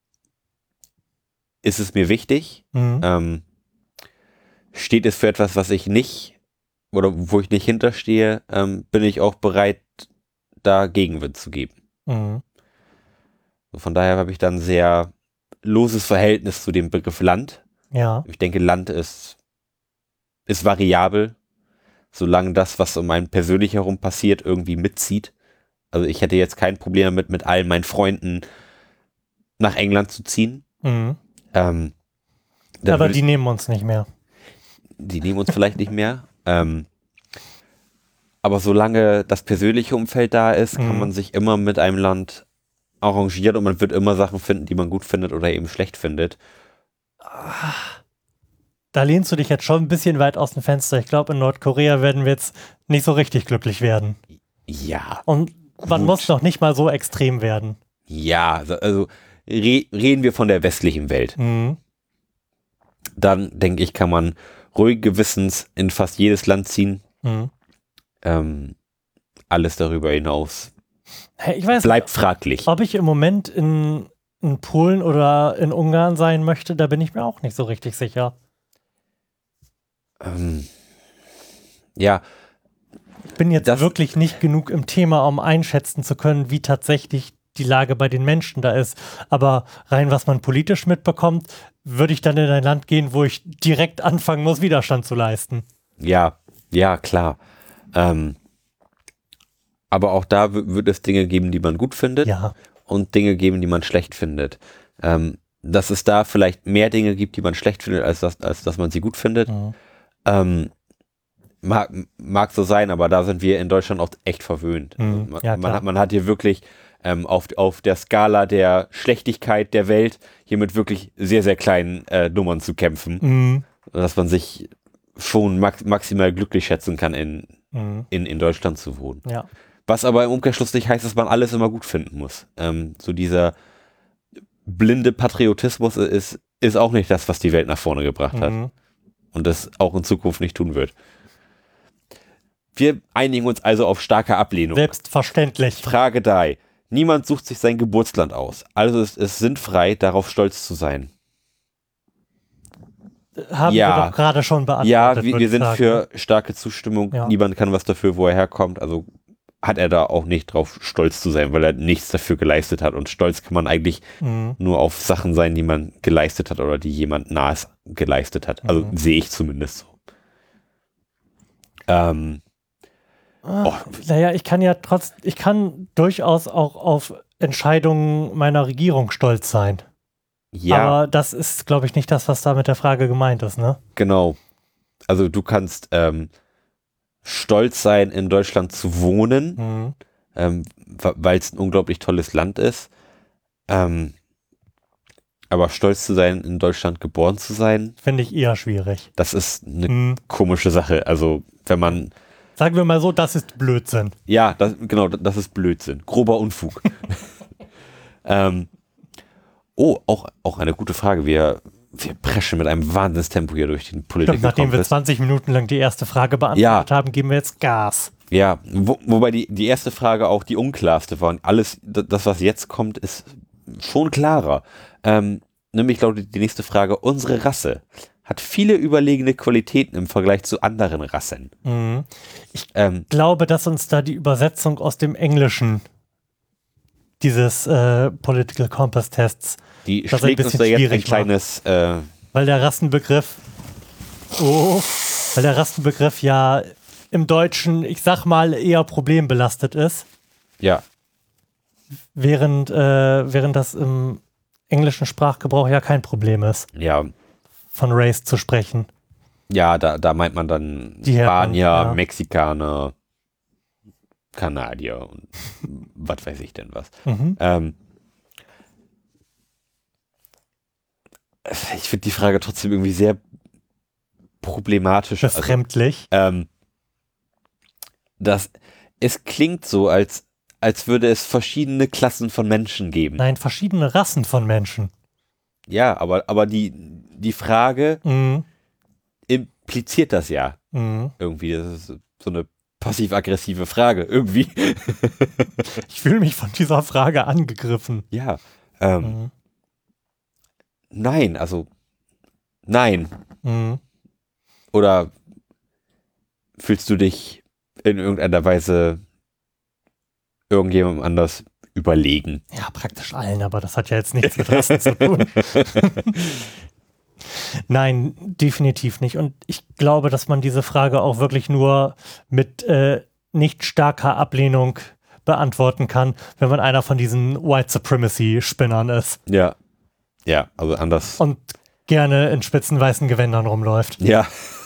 ist es mir wichtig. Mhm. Ähm, steht es für etwas, was ich nicht oder wo ich nicht hinterstehe, ähm, bin ich auch bereit, da Gegenwind zu geben. Mhm. Von daher habe ich dann ein sehr loses Verhältnis zu dem Begriff Land. Ja. Ich denke, Land ist, ist variabel, solange das, was um einen persönlich herum passiert, irgendwie mitzieht. Also ich hätte jetzt kein Problem damit, mit all meinen Freunden nach England zu ziehen. Mhm. Ähm, dann Aber würde die nehmen uns nicht mehr. die nehmen uns vielleicht nicht mehr. Ähm, aber solange das persönliche Umfeld da ist, kann Mhm. man sich immer mit einem Land arrangieren und man wird immer Sachen finden, die man gut findet oder eben schlecht findet. Da lehnst du dich jetzt schon ein bisschen weit aus dem Fenster. Ich glaube, in Nordkorea werden wir jetzt nicht so richtig glücklich werden. Ja, Und man Gut. muss noch nicht mal so extrem werden. ja, also- also re reden wir von der westlichen Welt. Mhm. Dann, denke ich, kann man ruhig gewissens in fast jedes Land ziehen. Mhm. Ähm, alles darüber hinaus Hey, ich weiß bleibt fraglich. ob ich im Moment in, in Polen oder in Ungarn sein möchte, da bin ich mir auch nicht so richtig sicher. Ähm, ja, Ich bin jetzt Das- wirklich nicht genug im Thema, um einschätzen zu können, wie tatsächlich die Lage bei den Menschen da ist. Aber rein, was man politisch mitbekommt, würde ich dann in ein Land gehen, wo ich direkt anfangen muss, Widerstand zu leisten. ja, ja, klar. Ähm, aber auch da w- wird es Dinge geben, die man gut findet Ja, und Dinge geben, die man schlecht findet. Ähm, dass es da vielleicht mehr Dinge gibt, die man schlecht findet, als, das, als dass man sie gut findet, mhm. ähm, mag, mag so sein, aber da sind wir in Deutschland auch echt verwöhnt. Mhm, Also man, ja, man, klar. hat, man hat hier wirklich ähm, auf, auf der Skala der Schlechtigkeit der Welt hier mit wirklich sehr, sehr kleinen äh, Nummern zu kämpfen, Mhm. dass man sich schon max maximal glücklich schätzen kann, in, Mhm. in, in Deutschland zu wohnen. Ja. Was aber im Umkehrschluss nicht heißt, dass man alles immer gut finden muss. Ähm, so dieser blinde Patriotismus ist, ist auch nicht das, was die Welt nach vorne gebracht hat. Mhm. Und das auch in Zukunft nicht tun wird. Wir einigen uns also auf starke Ablehnung. Selbstverständlich. Frage drei. Niemand sucht sich sein Geburtsland aus. Also ist es sinnfrei, darauf stolz zu sein. Haben Ja. wir doch gerade schon beantwortet. Ja, wir, würde wir ich sind sagen. für starke Zustimmung. Ja. Niemand kann was dafür, wo er herkommt. Also hat er da auch nicht drauf stolz zu sein, weil er nichts dafür geleistet hat. Und stolz kann man eigentlich Mhm. nur auf Sachen sein, die man geleistet hat oder die jemand Nahes geleistet hat. Also Mhm. sehe ich zumindest so. Ähm, oh, Naja, ich kann ja trotz, ich kann durchaus auch auf Entscheidungen meiner Regierung stolz sein. ja, Aber das ist, glaube ich, nicht das, was da mit der Frage gemeint ist, ne? genau. Also du kannst ähm, stolz sein, in Deutschland zu wohnen, Mhm. ähm, weil es ein unglaublich tolles Land ist. Ähm, aber stolz zu sein, in Deutschland geboren zu sein, Finde ich eher schwierig. das ist eine Mhm. komische Sache. Also wenn man, Sagen wir mal so, das ist Blödsinn. ja, das, genau, das ist Blödsinn. Grober Unfug. ähm, oh, auch, auch eine gute Frage. Wir, wir preschen mit einem Wahnsinnstempo hier durch den Stimmt, nachdem wir Politik-Kompass. zwanzig Minuten lang die erste Frage beantwortet haben, geben wir jetzt Gas. Ja, wo, wobei die, die erste Frage auch die unklarste war. Und alles, d- das, was jetzt kommt, ist schon klarer. Ähm, nämlich lautet die nächste Frage: Unsere Rasse hat viele überlegene Qualitäten im Vergleich zu anderen Rassen. Mhm. Ähm, Ich glaube, dass uns da die Übersetzung aus dem Englischen dieses äh, Political Compass Tests, die Das ist ein schlägt uns bisschen da jetzt ein schwierig, kleines, äh, weil der Rassenbegriff, oh, weil der Rassenbegriff ja im Deutschen, ich sag mal, eher problembelastet ist, ja, während, äh, während das im englischen Sprachgebrauch ja kein Problem ist, ja, von Race zu sprechen. ja, da, da meint man dann Die Herren, Spanier, ja. Mexikaner, Kanadier und was weiß ich denn was. Mhm. Ähm, ich finde die Frage trotzdem irgendwie sehr problematisch. Also, Befremdlich. ähm, das, es klingt so, als, als würde es verschiedene Klassen von Menschen geben. Nein, verschiedene Rassen von Menschen. Ja, aber, aber die, die Frage Mhm. impliziert das ja. Mhm. Irgendwie, das ist so eine passiv-aggressive Frage, irgendwie. Ich fühle mich von dieser Frage angegriffen. Ja, ähm, Mhm. nein, also, nein. Mhm. Oder fühlst du dich in irgendeiner Weise irgendjemandem anders überlegen? Ja, praktisch allen, aber das hat ja jetzt nichts mit Rassen zu tun. Nein, definitiv nicht. Und ich glaube, dass man diese Frage auch wirklich nur mit äh, nicht starker Ablehnung beantworten kann, wenn man einer von diesen White Supremacy-Spinnern ist Ja, ja, also anders. und gerne in spitzen weißen Gewändern rumläuft. Ja.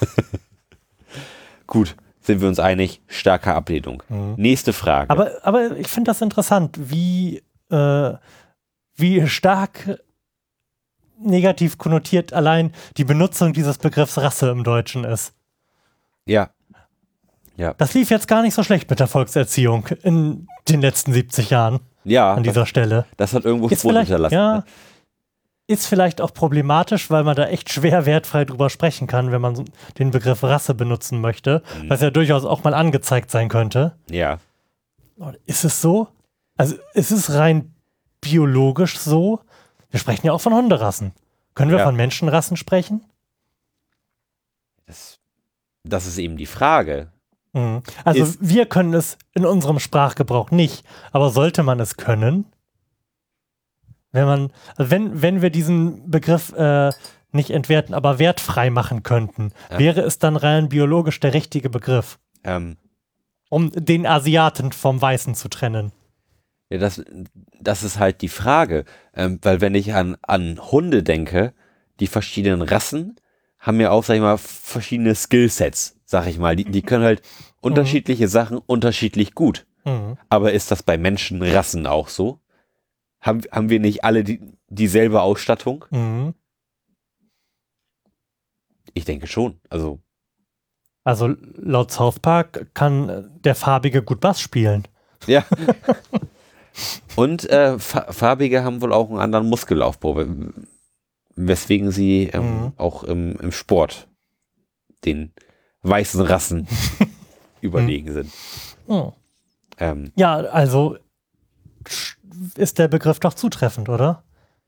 Gut, sind wir uns einig, starke Ablehnung. Mhm. Nächste Frage. Aber, aber ich finde das interessant, wie, äh, wie stark negativ konnotiert allein die Benutzung dieses Begriffs Rasse im Deutschen ist. Ja. Ja. Das lief jetzt gar nicht so schlecht mit der Volkserziehung in den letzten siebzig Jahren Ja, an dieser das, Stelle. das hat irgendwo Ist Spuren vielleicht, hinterlassen. ja, Ne? ist vielleicht auch problematisch, weil man da echt schwer wertfrei drüber sprechen kann, wenn man so den Begriff Rasse benutzen möchte, Mhm. was ja durchaus auch mal angezeigt sein könnte. Ja. Ist es so? Also ist es rein biologisch so? Wir sprechen ja auch von Hunderassen. Können wir Ja. von Menschenrassen sprechen? Das, das ist eben die Frage. Mhm. Also Ist- wir können es in unserem Sprachgebrauch nicht, aber sollte man es können? Wenn man, also wenn, wenn wir diesen Begriff äh, nicht entwerten, aber wertfrei machen könnten, Ja. wäre es dann rein biologisch der richtige Begriff, Ähm, um den Asiaten vom Weißen zu trennen? ja, das, das ist halt die Frage. Ähm, weil wenn ich an, an Hunde denke, die verschiedenen Rassen haben ja auch, sag ich mal, verschiedene Skillsets, sag ich mal. Die, die können halt unterschiedliche Sachen unterschiedlich gut. Mhm. Aber ist das bei Menschenrassen auch so? Haben, haben wir nicht alle die, dieselbe Ausstattung? Mhm. Ich denke schon. Also, Also laut South Park kann äh, der Farbige gut Bass spielen. ja. Und äh, Fa- Farbige haben wohl auch einen anderen Muskelaufbau, we- weswegen sie ähm, Mhm. auch im, im Sport den weißen Rassen überlegen sind. Mhm. Ähm, Ja, also sch- ist der Begriff doch zutreffend, oder?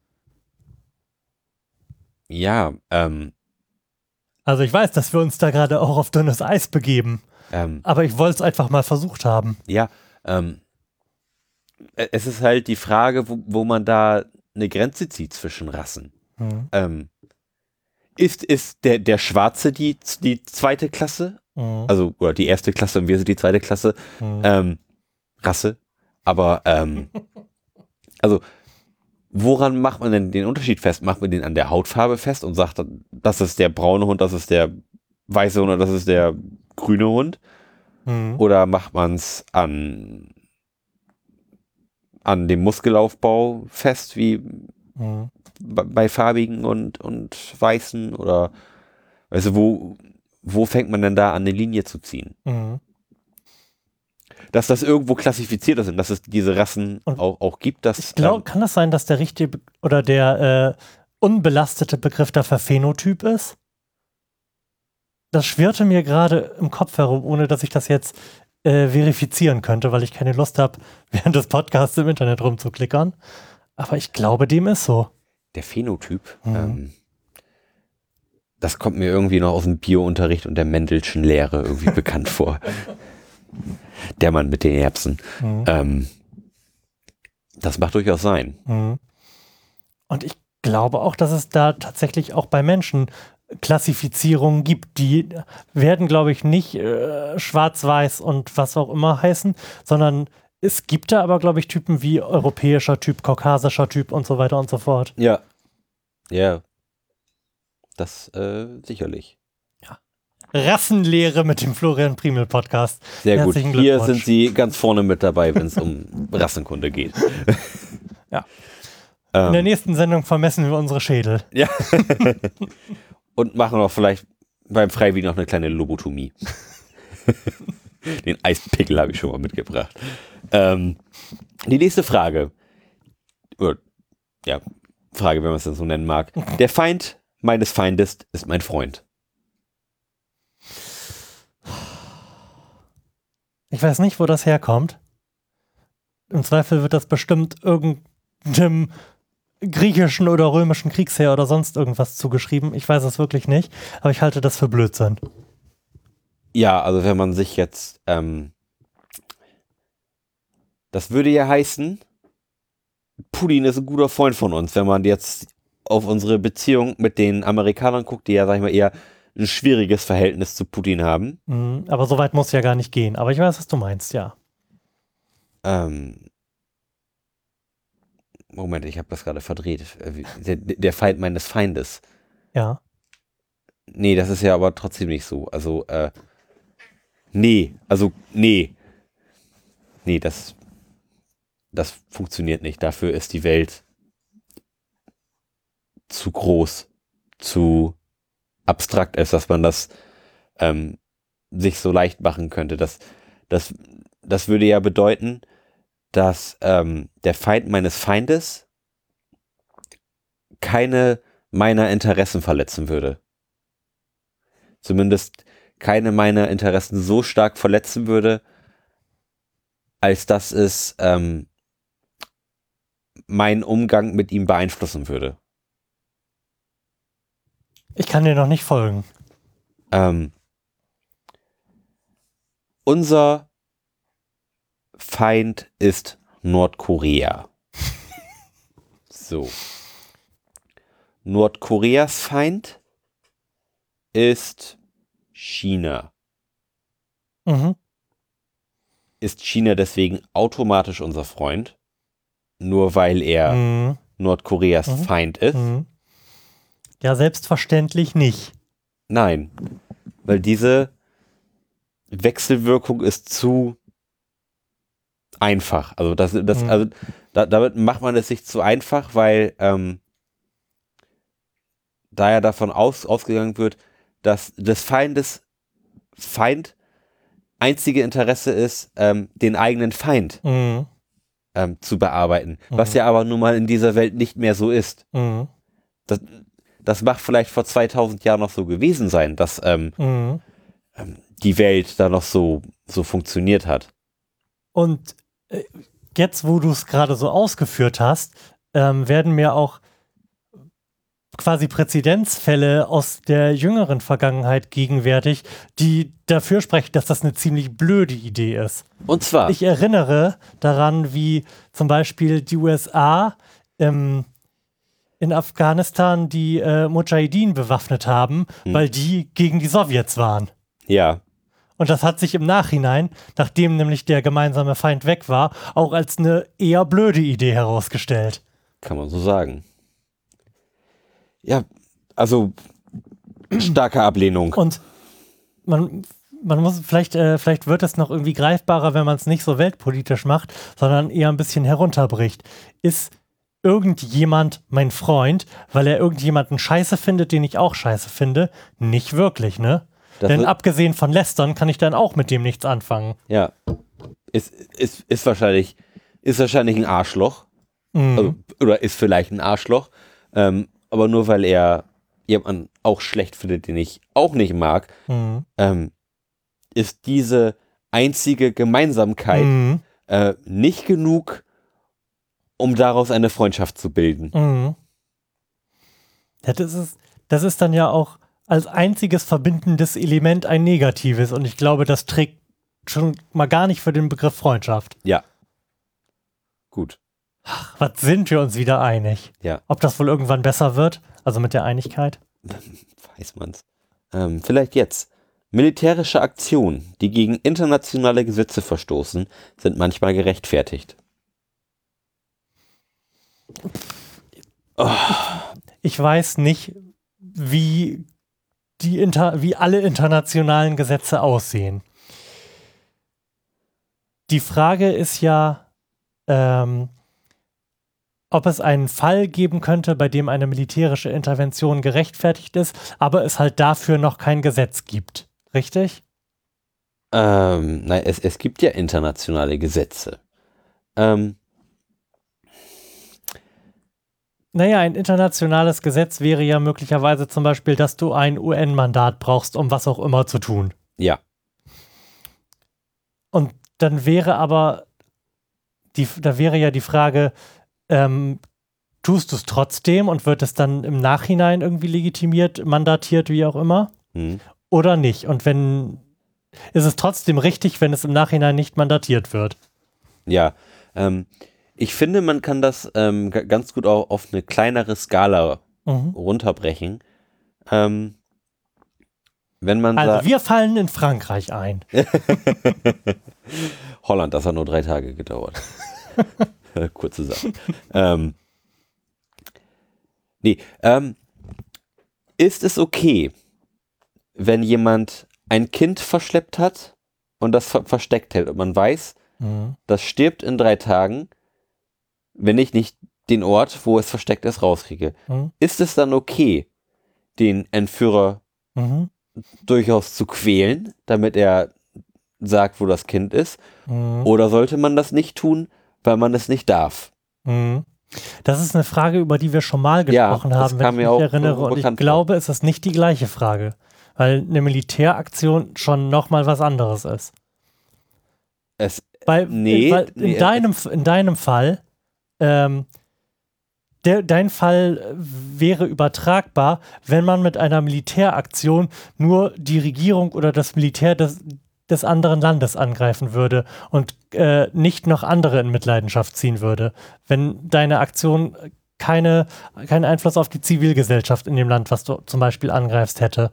ja, ähm, Also ich weiß, dass wir uns da gerade auch auf dünnes Eis begeben, ähm, aber ich wollte es einfach mal versucht haben. ja, ähm, e- es ist halt die Frage, wo, wo man da eine Grenze zieht zwischen Rassen. Mhm. Ähm, ist ist der, der Schwarze die, die zweite Klasse? Mhm. Also, oder die erste Klasse und wir sind die zweite Klasse. Mhm. Ähm, Rasse. Aber, ähm, also, woran macht man denn den Unterschied fest? Macht man den an der Hautfarbe fest und sagt, das ist der braune Hund, das ist der weiße Hund oder das ist der grüne Hund? Mhm. Oder macht man es an, an dem Muskelaufbau fest, wie Mhm. bei, bei farbigen und, und weißen? Oder, weißt du, wo, wo fängt man denn da an, eine Linie zu ziehen? Mhm. Dass das irgendwo klassifiziert ist und dass es diese Rassen Und auch, auch gibt, das Ich glaube, ähm, kann das sein, dass der richtige Be oder der äh, unbelastete Begriff dafür Phänotyp ist? Das schwirrte mir gerade im Kopf herum, ohne dass ich das jetzt äh, verifizieren könnte, weil ich keine Lust habe, während des Podcasts im Internet rumzuklickern. Aber ich glaube, dem ist so. der Phänotyp, Mhm. ähm, das kommt mir irgendwie noch aus dem Bio-Unterricht und der Mendelschen Lehre irgendwie bekannt vor. Der Mann mit den Erbsen. Mhm. Ähm, das macht durchaus sein. Mhm. Und ich glaube auch, dass es da tatsächlich auch bei Menschen Klassifizierungen gibt. Die werden, glaube ich, nicht äh, schwarz-weiß und was auch immer heißen, sondern es gibt da aber, glaube ich, Typen wie europäischer Typ, kaukasischer Typ und so weiter und so fort. Ja. Ja. Das äh, sicherlich. Rassenlehre mit dem Florian Primel Podcast. Sehr gut. Herzlichen Hier Glückwunsch. sind Sie ganz vorne mit dabei, wenn es um Rassenkunde geht. Ja. Ähm, In der nächsten Sendung vermessen wir unsere Schädel. Ja. Und machen auch vielleicht beim Freiwilligen noch eine kleine Lobotomie. Den Eispickel habe ich schon mal mitgebracht. Ähm, die nächste Frage. Oder, ja, Frage, wenn man es denn so nennen mag. Der Feind meines Feindes ist mein Freund. Ich weiß nicht, wo das herkommt. Im Zweifel wird das bestimmt irgendeinem griechischen oder römischen Kriegsheer oder sonst irgendwas zugeschrieben. Ich weiß es wirklich nicht, aber ich halte das für Blödsinn. Ja, also wenn man sich jetzt, ähm, das würde ja heißen, Putin ist ein guter Freund von uns, wenn man jetzt auf unsere Beziehung mit den Amerikanern guckt, die ja, sag ich mal, eher ein schwieriges Verhältnis zu Putin haben. Mhm, aber so weit muss ja gar nicht gehen. Aber ich weiß, was du meinst, ja. Ähm, Moment, ich habe das gerade verdreht. Der, der Feind meines Feindes. Ja. Nee, das ist ja aber trotzdem nicht so. Also, äh, nee, also, nee. Nee, das, das funktioniert nicht. Dafür ist die Welt zu groß, zu abstrakt ist, dass man das ähm, sich so leicht machen könnte. Das, das, das würde ja bedeuten, dass ähm, der Feind meines Feindes keine meiner Interessen verletzen würde. Zumindest keine meiner Interessen so stark verletzen würde, als dass es ähm, meinen Umgang mit ihm beeinflussen würde. Ich kann dir noch nicht folgen. Ähm, unser Feind ist Nordkorea. So. Nordkoreas Feind ist China. Mhm. Ist China deswegen automatisch unser Freund? Nur weil er Mhm. Nordkoreas Mhm. Feind ist? Mhm. Ja, selbstverständlich nicht. Nein. Weil diese Wechselwirkung ist zu einfach. Also das, das, Mhm. also da, damit macht man es sich zu einfach, weil ähm, da ja davon aus, ausgegangen wird, dass des Feindes Feind einzige Interesse ist, ähm, den eigenen Feind Mhm. ähm, zu bearbeiten. Mhm. Was ja aber nun mal in dieser Welt nicht mehr so ist. Mhm. Das, das mag vielleicht vor zweitausend Jahren noch so gewesen sein, dass ähm, Mhm. ähm, die Welt da noch so, so funktioniert hat. Und äh, jetzt, wo du es gerade so ausgeführt hast, ähm, werden mir auch quasi Präzedenzfälle aus der jüngeren Vergangenheit gegenwärtig, die dafür sprechen, dass das eine ziemlich blöde Idee ist. Und zwar, Ich erinnere daran, wie zum Beispiel die U S A ähm, in Afghanistan die äh, Mujahideen bewaffnet haben, Hm. weil die gegen die Sowjets waren. ja, Und das hat sich im Nachhinein, nachdem nämlich der gemeinsame Feind weg war, auch als eine eher blöde Idee herausgestellt. kann man so sagen. Ja, also starke Ablehnung. Und man, man muss, vielleicht, äh, vielleicht wird es noch irgendwie greifbarer, wenn man es nicht so weltpolitisch macht, sondern eher ein bisschen herunterbricht. Ist irgendjemand mein Freund, weil er irgendjemanden scheiße findet, den ich auch scheiße finde? Nicht wirklich, ne? Das Denn wird- abgesehen von Lästern kann ich dann auch mit dem nichts anfangen. Ja, ist, ist, ist wahrscheinlich, ist wahrscheinlich ein Arschloch. Mhm. Also, oder ist vielleicht ein Arschloch. Ähm, aber nur weil er jemanden auch schlecht findet, den ich auch nicht mag, Mhm. ähm, ist diese einzige Gemeinsamkeit Mhm. äh, nicht genug, um daraus eine Freundschaft zu bilden. Mhm. Ja, das ist, das ist dann ja auch als einziges verbindendes Element ein negatives und ich glaube, das trägt schon mal gar nicht für den Begriff Freundschaft. Ja. Gut. Was sind wir uns wieder einig? Ja. Ob das wohl irgendwann besser wird? Also mit der Einigkeit? Weiß man's. Ähm, vielleicht jetzt. Militärische Aktionen, die gegen internationale Gesetze verstoßen, sind manchmal gerechtfertigt. Ich weiß nicht, wie, die Inter wie alle internationalen Gesetze aussehen. Die Frage ist ja, ähm, ob es einen Fall geben könnte, bei dem eine militärische Intervention gerechtfertigt ist, aber es halt dafür noch kein Gesetz gibt. Richtig? Ähm, nein, es, es gibt ja internationale Gesetze. Ähm, Naja, ein internationales Gesetz wäre ja möglicherweise zum Beispiel, dass du ein U N-Mandat brauchst, um was auch immer zu tun. ja. Und dann wäre aber, die, da wäre ja die Frage, ähm, tust du es trotzdem und wird es dann im Nachhinein irgendwie legitimiert, mandatiert, wie auch immer? Hm. Oder nicht? Und wenn, ist es trotzdem richtig, wenn es im Nachhinein nicht mandatiert wird? Ja, ähm, ich finde, man kann das ähm, g- ganz gut auch auf eine kleinere Skala Mhm. runterbrechen. Ähm, wenn man Also sagt, wir fallen in Frankreich ein. Holland, das hat nur drei Tage gedauert. Kurze Sache. ähm, nee, ähm, ist es okay, wenn jemand ein Kind verschleppt hat und das ver versteckt hält und man weiß, Mhm. das stirbt in drei Tagen, wenn ich nicht den Ort, wo es versteckt ist, rauskriege. Mhm. Ist es dann okay, den Entführer Mhm. durchaus zu quälen, damit er sagt, wo das Kind ist? Mhm. Oder sollte man das nicht tun, weil man es nicht darf? Mhm. Das ist eine Frage, über die wir schon mal Ja, gesprochen das haben, wenn kam ich mir mich auch erinnere. so Und ich bekannt vor. glaube, es ist nicht die gleiche Frage, weil eine Militäraktion schon nochmal was anderes ist. Es, Weil, Nee, weil in, nee, deinem, in deinem Fall, ähm, der, dein Fall wäre übertragbar, wenn man mit einer Militäraktion nur die Regierung oder das Militär des, des anderen Landes angreifen würde und äh, nicht noch andere in Mitleidenschaft ziehen würde. Wenn deine Aktion keine, keinen Einfluss auf die Zivilgesellschaft in dem Land, was du zum Beispiel angreifst, hätte.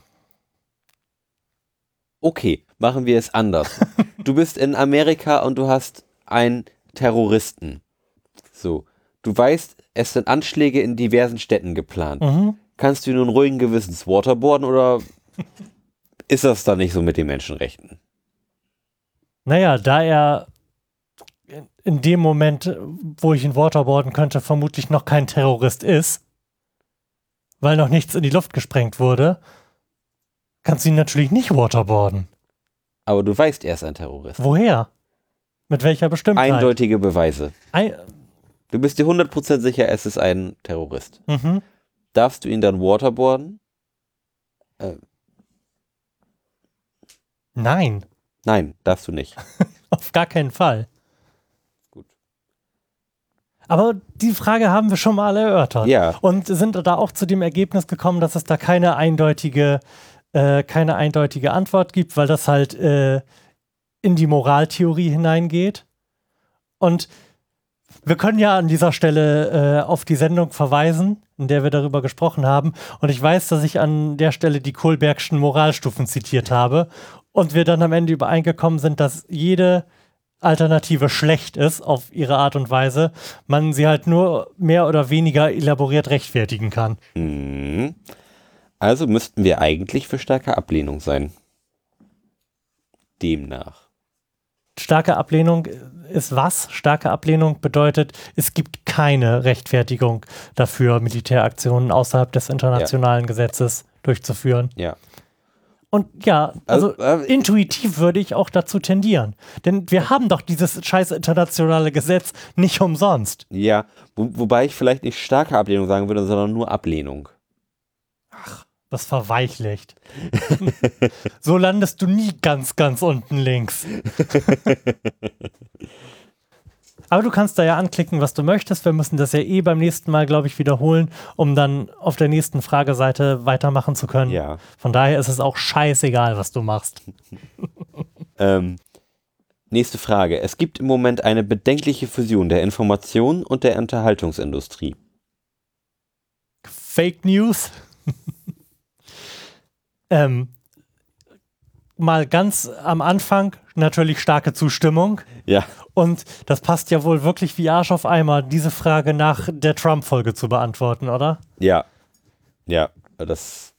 okay, machen wir es anders. Du bist in Amerika und du hast einen Terroristen. So, du weißt, es sind Anschläge in diversen Städten geplant. Mhm. Kannst du nun ruhigen Gewissens waterboarden oder ist das dann nicht so mit den Menschenrechten? Naja, da er in- in dem Moment, wo ich ihn waterboarden könnte, vermutlich noch kein Terrorist ist, weil noch nichts in die Luft gesprengt wurde, kannst du ihn natürlich nicht waterboarden. Aber du weißt, er ist ein Terrorist. Woher? Mit welcher Bestimmtheit? Eindeutige Beweise. Ein, Du bist dir hundert Prozent sicher, es ist ein Terrorist. mhm. Darfst du ihn dann waterboarden? Äh, Nein, nein, darfst du nicht. auf gar keinen Fall. Gut. Aber die Frage haben wir schon mal erörtert. Ja. Und sind da auch zu dem Ergebnis gekommen, dass es da keine eindeutige, äh, keine eindeutige Antwort gibt, weil das halt äh, in die Moraltheorie hineingeht. Und wir können ja an dieser Stelle äh, auf die Sendung verweisen, in der wir darüber gesprochen haben. Und ich weiß, dass ich an der Stelle die Kohlbergschen Moralstufen zitiert habe. Und wir dann am Ende übereingekommen sind, dass jede Alternative schlecht ist auf ihre Art und Weise, man sie halt nur mehr oder weniger elaboriert rechtfertigen kann. Mhm. Also müssten wir eigentlich für starke Ablehnung sein. Demnach. Starke Ablehnung ist was? Starke Ablehnung bedeutet, es gibt keine Rechtfertigung dafür, Militäraktionen außerhalb des internationalen Gesetzes durchzuführen. Ja. Und ja, also Also, äh, intuitiv würde ich auch dazu tendieren. Denn wir haben doch dieses scheiß internationale Gesetz nicht umsonst. Ja, wo, wobei ich vielleicht nicht starke Ablehnung sagen würde, sondern nur Ablehnung. Das verweichlicht. So landest du nie ganz, ganz unten links. Aber du kannst da ja anklicken, was du möchtest. Wir müssen das ja eh beim nächsten Mal, glaube ich, wiederholen, um dann auf der nächsten Frageseite weitermachen zu können. Ja. Von daher ist es auch scheißegal, was du machst. Ähm, nächste Frage. Es gibt im Moment eine bedenkliche Fusion der Information und der Unterhaltungsindustrie. Fake News. ähm, mal ganz am Anfang natürlich starke Zustimmung. Ja. Und das passt ja wohl wirklich wie Arsch auf Eimer, diese Frage nach der Trump-Folge zu beantworten, oder? Ja. Ja, das.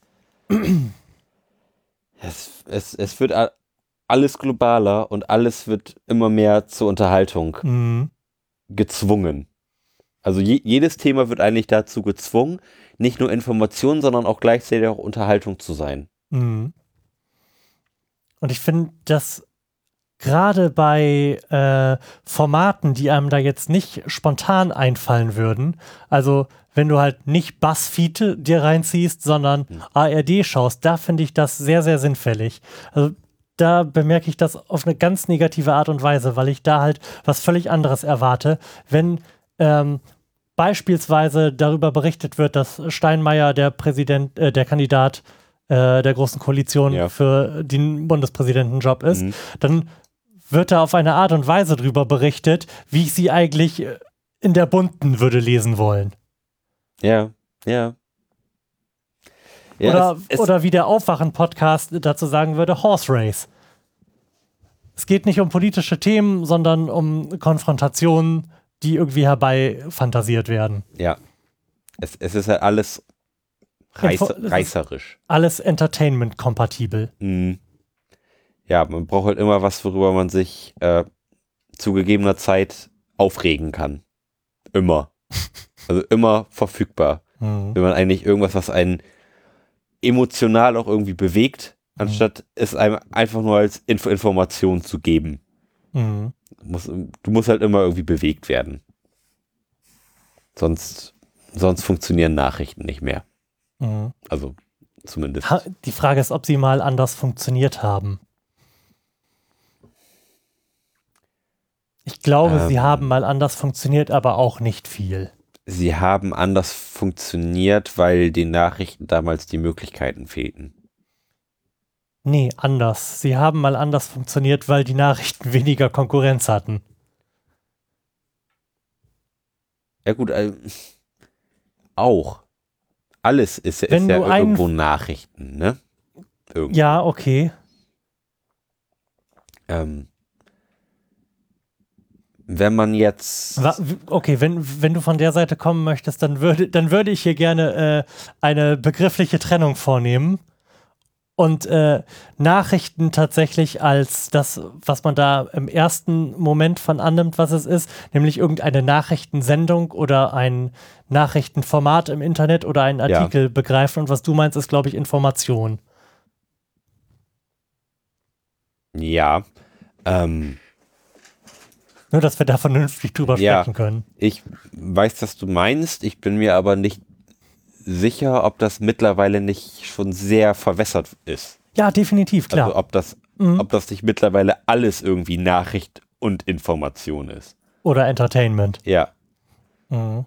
es, es, es wird a- alles globaler und alles wird immer mehr zur Unterhaltung Mhm. gezwungen. Also je, jedes Thema wird eigentlich dazu gezwungen, nicht nur Information, sondern auch gleichzeitig auch Unterhaltung zu sein. Mhm. Und ich finde, dass gerade bei äh, Formaten, die einem da jetzt nicht spontan einfallen würden, also wenn du halt nicht BuzzFeed dir reinziehst, sondern Mhm. A R D schaust, da finde ich das sehr, sehr sinnfällig. Also da bemerke ich das auf eine ganz negative Art und Weise, weil ich da halt was völlig anderes erwarte. Wenn ähm, beispielsweise darüber berichtet wird, dass Steinmeier der Präsident, äh, der Kandidat äh, der Großen Koalition Ja. für den Bundespräsidentenjob ist, Mhm. dann wird da auf eine Art und Weise drüber berichtet, wie ich sie eigentlich in der Bunten würde lesen wollen. Ja, ja. ja oder, es, es, oder wie der Aufwachen-Podcast dazu sagen würde, Horse Race. Es geht nicht um politische Themen, sondern um Konfrontationen, die irgendwie herbeifantasiert werden. Ja. Es, es ist halt alles reiß, Info- es ist reißerisch. Alles Entertainment-kompatibel. Mhm. Ja, man braucht halt immer was, worüber man sich äh, zu gegebener Zeit aufregen kann. Immer. Also immer verfügbar. Mhm. Wenn man eigentlich irgendwas, was einen emotional auch irgendwie bewegt, anstatt es einem einfach nur als Info Information zu geben. Mhm. Du musst, du musst halt immer irgendwie bewegt werden. Sonst, sonst funktionieren Nachrichten nicht mehr. Mhm. Also zumindest. Ha- Die Frage ist, ob sie mal anders funktioniert haben. Ich glaube, Ähm. sie haben mal anders funktioniert, aber auch nicht viel. Sie haben anders funktioniert, weil den Nachrichten damals die Möglichkeiten fehlten. Nee, anders. Sie haben mal anders funktioniert, weil die Nachrichten weniger Konkurrenz hatten. Ja gut, äh, auch. Alles ist, ist Wenn ja du einen- irgendwo Nachrichten, ne? Irgendwo. Ja, okay. Ähm, wenn man jetzt... Wa- w- Okay, wenn, wenn du von der Seite kommen möchtest, dann würde, dann würde ich hier gerne äh, eine begriffliche Trennung vornehmen und äh, Nachrichten tatsächlich als das, was man da im ersten Moment von annimmt, was es ist, nämlich irgendeine Nachrichtensendung oder ein Nachrichtenformat im Internet oder einen Ja. Artikel begreifen. Und was du meinst, ist, glaube ich, Information. Ja, ähm, Nur, dass wir da vernünftig drüber Ja. sprechen können. ich weiß, was du meinst. Ich bin mir aber nicht sicher, ob das mittlerweile nicht schon sehr verwässert ist. Ja, definitiv, klar. Also ob das, Mhm. ob das nicht mittlerweile alles irgendwie Nachricht und Information ist. Oder Entertainment. Ja. Mhm.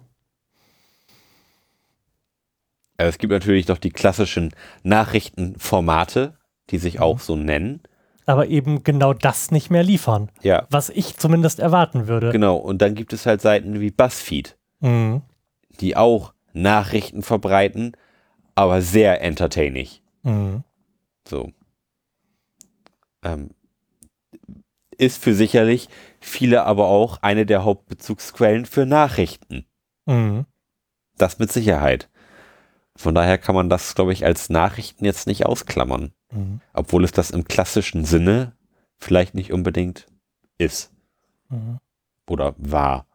Also es gibt natürlich noch die klassischen Nachrichtenformate, die sich auch so nennen. Aber eben genau das nicht mehr liefern. Ja, Was ich zumindest erwarten würde. genau. Und dann gibt es halt Seiten wie BuzzFeed, Mhm. die auch Nachrichten verbreiten, aber sehr entertaining. Mhm. So. Ähm, ist für sicherlich viele aber auch eine der Hauptbezugsquellen für Nachrichten. Mhm. Das mit Sicherheit. Von daher kann man das, glaube ich, als Nachrichten jetzt nicht ausklammern. Mhm. Obwohl es das im klassischen Sinne vielleicht nicht unbedingt ist. Mhm. Oder war.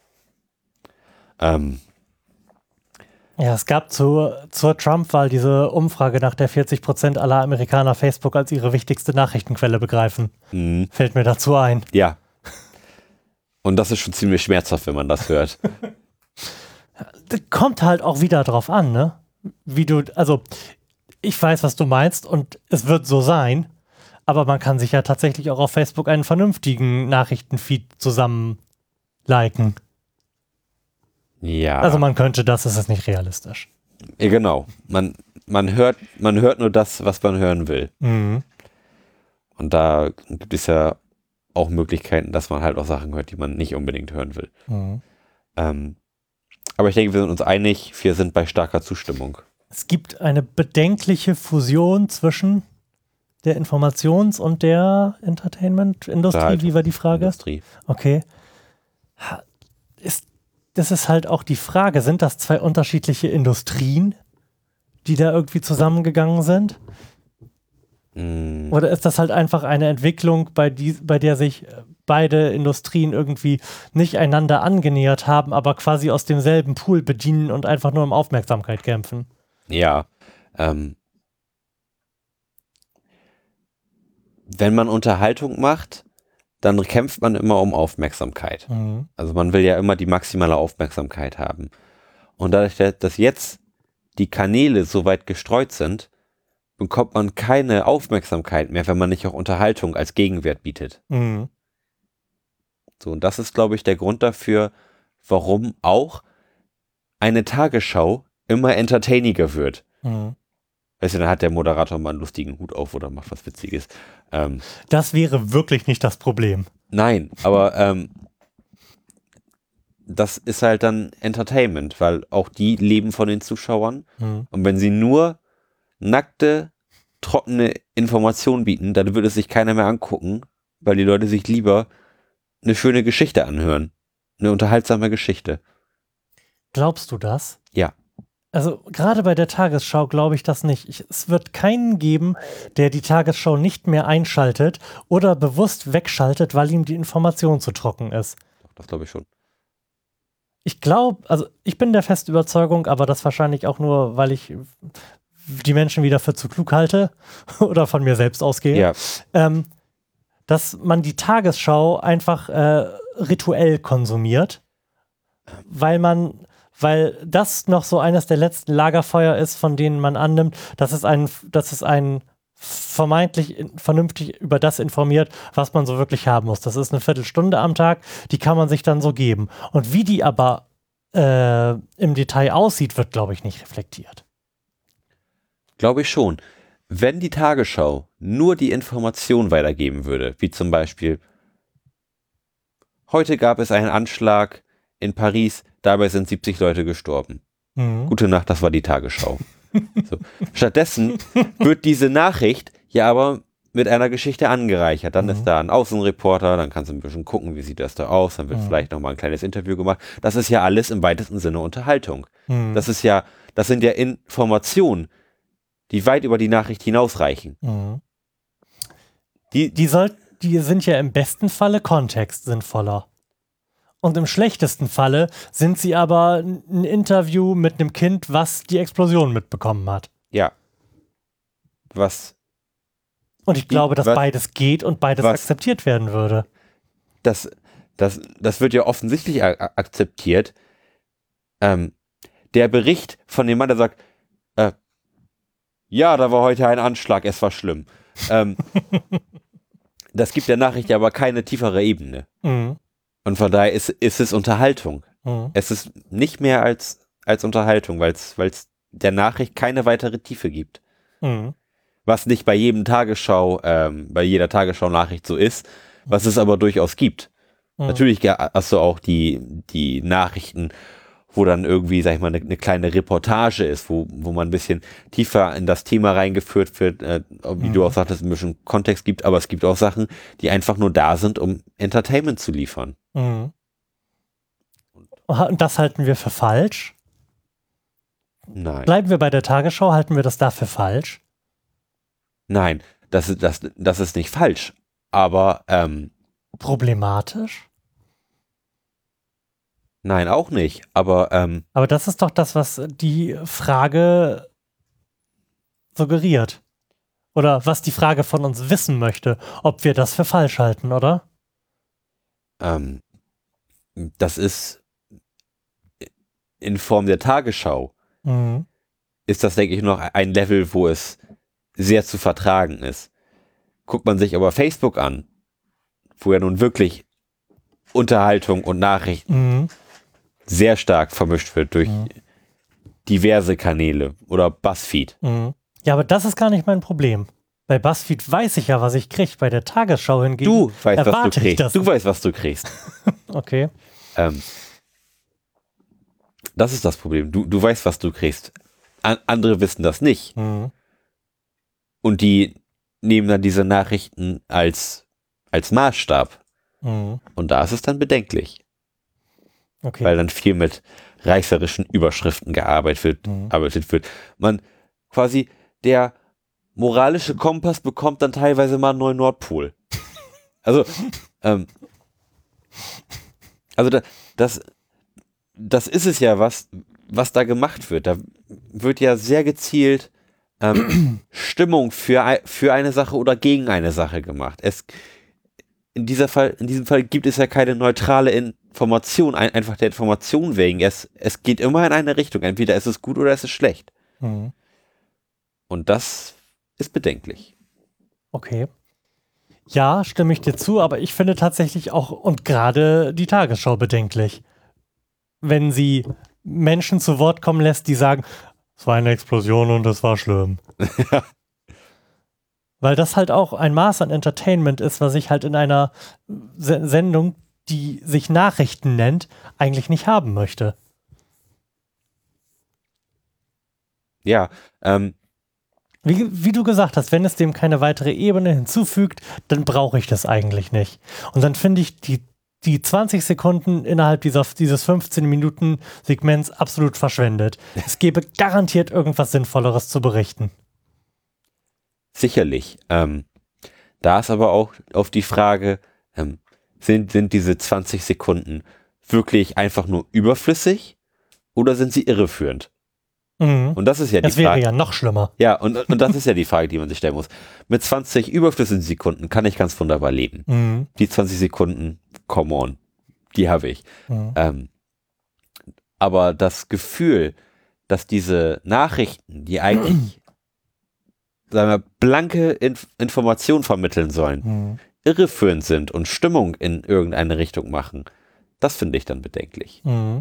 Ähm, Ja, es gab zu, zur Trump-Wahl diese Umfrage, nach der vierzig Prozent aller Amerikaner Facebook als ihre wichtigste Nachrichtenquelle begreifen. mh, Fällt mir dazu ein. ja. Und das ist schon ziemlich schmerzhaft, wenn man das hört. Das kommt halt auch wieder drauf an, ne? Wie du, also ich weiß, was du meinst und es wird so sein, aber man kann sich ja tatsächlich auch auf Facebook einen vernünftigen Nachrichtenfeed zusammen liken. Ja. Also man könnte das, es ist nicht realistisch. ja, genau. Man, man, hört, man hört nur das, was man hören will. Mhm. Und da gibt es ja auch Möglichkeiten, dass man halt auch Sachen hört, die man nicht unbedingt hören will. Mhm. Ähm, aber ich denke, wir sind uns einig, wir sind bei starker Zustimmung. Es gibt eine bedenkliche Fusion zwischen der Informations- und der Entertainment-Industrie. Da halt Wie war die Frage? Industrie. Okay. Ha- Ist, das ist halt auch die Frage, sind das zwei unterschiedliche Industrien, die da irgendwie zusammengegangen sind? Mm, Oder ist das halt einfach eine Entwicklung, bei, die, bei der sich äh, beide Industrien irgendwie nicht einander angenähert haben, aber quasi aus demselben Pool bedienen und einfach nur um Aufmerksamkeit kämpfen? ja. Ähm, wenn man Unterhaltung macht, dann kämpft man immer um Aufmerksamkeit. Mhm. Also man will ja immer die maximale Aufmerksamkeit haben. Und dadurch, dass jetzt die Kanäle so weit gestreut sind, bekommt man keine Aufmerksamkeit mehr, wenn man nicht auch Unterhaltung als Gegenwert bietet. Mhm. So, und das ist, glaube ich, der Grund dafür, warum auch eine Tagesschau immer entertainiger wird. Mhm. Weißt du, dann hat der Moderator mal einen lustigen Hut auf oder macht was Witziges. Ähm, Das wäre wirklich nicht das Problem. nein, aber ähm, das ist halt dann Entertainment, weil auch die leben von den Zuschauern. Mhm. Und wenn sie nur nackte, trockene Informationen bieten, dann würde es sich keiner mehr angucken, weil die Leute sich lieber eine schöne Geschichte anhören. Eine unterhaltsame Geschichte. Glaubst du das? Ja. Also gerade bei der Tagesschau glaube ich das nicht. Ich, es wird keinen geben, der die Tagesschau nicht mehr einschaltet oder bewusst wegschaltet, weil ihm die Information zu trocken ist. Das glaube ich schon. Ich glaube, also ich bin der festen Überzeugung, aber das wahrscheinlich auch nur, weil ich die Menschen wieder für zu klug halte oder von mir selbst ausgehe, Ja. ähm, dass man die Tagesschau einfach äh, rituell konsumiert, weil man, weil das noch so eines der letzten Lagerfeuer ist, von denen man annimmt, dass es einen, dass es einen vermeintlich in, vernünftig über das informiert, was man so wirklich haben muss. Das ist eine Viertelstunde am Tag, die kann man sich dann so geben. Und wie die aber äh, im Detail aussieht, wird, glaube ich, nicht reflektiert. Glaube ich schon. Wenn die Tagesschau nur die Information weitergeben würde, wie zum Beispiel, heute gab es einen Anschlag in Paris, dabei sind siebzig Leute gestorben. Mhm. Gute Nacht, das war die Tagesschau. So. Stattdessen wird diese Nachricht ja aber mit einer Geschichte angereichert. Dann Mhm. ist da ein Außenreporter, dann kannst du ein bisschen gucken, wie sieht das da aus, dann wird Mhm. vielleicht nochmal ein kleines Interview gemacht. Das ist ja alles im weitesten Sinne Unterhaltung. Mhm. Das ist ja, das sind ja Informationen, die weit über die Nachricht hinausreichen. Mhm. Die, Die, soll, die sind ja im besten Falle kontextsinnvoller. Und im schlechtesten Falle sind sie aber ein Interview mit einem Kind, was die Explosion mitbekommen hat. ja. Was, Und ich glaube, dass was- beides geht und beides was- akzeptiert werden würde. das, das, das wird ja offensichtlich a- a- akzeptiert. Ähm, der Bericht von dem Mann, der sagt, äh, ja, da war heute ein Anschlag, es war schlimm. Ähm, das gibt der Nachricht ja aber keine tiefere Ebene. Mhm. Und von daher ist, ist es Unterhaltung. Mhm. Es ist nicht mehr als, als Unterhaltung, weil es der Nachricht keine weitere Tiefe gibt. Mhm. Was nicht bei jedem Tagesschau, ähm, bei jeder Tagesschau-Nachricht so ist, was es aber durchaus gibt. Mhm. Natürlich ja, hast du auch die, die Nachrichten, wo dann irgendwie, sag ich mal, eine, eine kleine Reportage ist, wo, wo man ein bisschen tiefer in das Thema reingeführt wird, äh, wie Mhm. du auch sagtest, ein bisschen Kontext gibt, aber es gibt auch Sachen, die einfach nur da sind, um Entertainment zu liefern. Mhm. Und das halten wir für falsch. Nein. Bleiben wir bei der Tagesschau, halten wir das dafür falsch? Nein, das, ist- das, das ist nicht falsch. Aber ähm, Problematisch? nein, auch nicht. Aber ähm, Aber das ist doch das, was die Frage suggeriert. Oder was die Frage von uns wissen möchte, ob wir das für falsch halten, oder? ähm, das ist in Form der Tagesschau, Mhm. ist das, denke ich, noch ein Level, wo es sehr zu vertragen ist. Guckt man sich aber Facebook an, wo ja nun wirklich Unterhaltung und Nachrichten Mhm. sehr stark vermischt wird durch Mhm. diverse Kanäle oder BuzzFeed. Mhm. Ja, aber das ist gar nicht mein Problem. Bei BuzzFeed weiß ich ja, was ich kriege. Bei der Tagesschau hingegen Du weißt, was erwarte du ich kriegst. das. Du weißt, was du kriegst. Okay. Ähm, das ist das Problem. Du, du weißt, was du kriegst. An, andere wissen das nicht. Mhm. Und die nehmen dann diese Nachrichten als, als Maßstab. Mhm. Und da ist es dann bedenklich, Okay. weil dann viel mit reißerischen Überschriften gearbeitet wird. Mhm. Arbeitet wird. Man quasi, der moralische Kompass bekommt dann teilweise mal einen neuen Nordpol. Also, ähm, also da, das, das ist es ja, was, was da gemacht wird. Da wird ja sehr gezielt ähm, Stimmung für, ei- für eine Sache oder gegen eine Sache gemacht. Es, in, dieser Fall, in diesem Fall gibt es ja keine neutrale Information, ein, einfach der Information wegen. Es, es geht immer in eine Richtung. Entweder ist es gut oder es ist schlecht. Mhm. Und das ist bedenklich. Okay. Ja, stimme ich dir zu, aber ich finde tatsächlich auch, und gerade die Tagesschau bedenklich. Wenn sie Menschen zu Wort kommen lässt, die sagen, es war eine Explosion und es war schlimm. Weil das halt auch ein Maß an Entertainment ist, was ich halt in einer Se- Sendung, die sich Nachrichten nennt, eigentlich nicht haben möchte. Ja, ähm, Wie, wie du gesagt hast, wenn es dem keine weitere Ebene hinzufügt, dann brauche ich das eigentlich nicht. Und dann finde ich die, die zwanzig Sekunden innerhalb dieser, dieses fünfzehn Minuten Segments absolut verschwendet. Es gäbe garantiert irgendwas Sinnvolleres zu berichten. sicherlich. Ähm, da ist aber auch auf die Frage, ähm, sind, sind diese zwanzig Sekunden wirklich einfach nur überflüssig oder sind sie irreführend? Mhm. Und das ist ja die Das wäre Frage. ja noch schlimmer. Ja, und, und das ist ja die Frage, die man sich stellen muss. Mit zwanzig überflüssigen Sekunden kann ich ganz wunderbar leben. Mhm. Die zwanzig Sekunden, come on, die habe ich. Mhm. Ähm, aber das Gefühl, dass diese Nachrichten, die eigentlich sagen wir, blanke Inf- Informationen vermitteln sollen, Mhm. irreführend sind und Stimmung in irgendeine Richtung machen, das finde ich dann bedenklich. Mhm.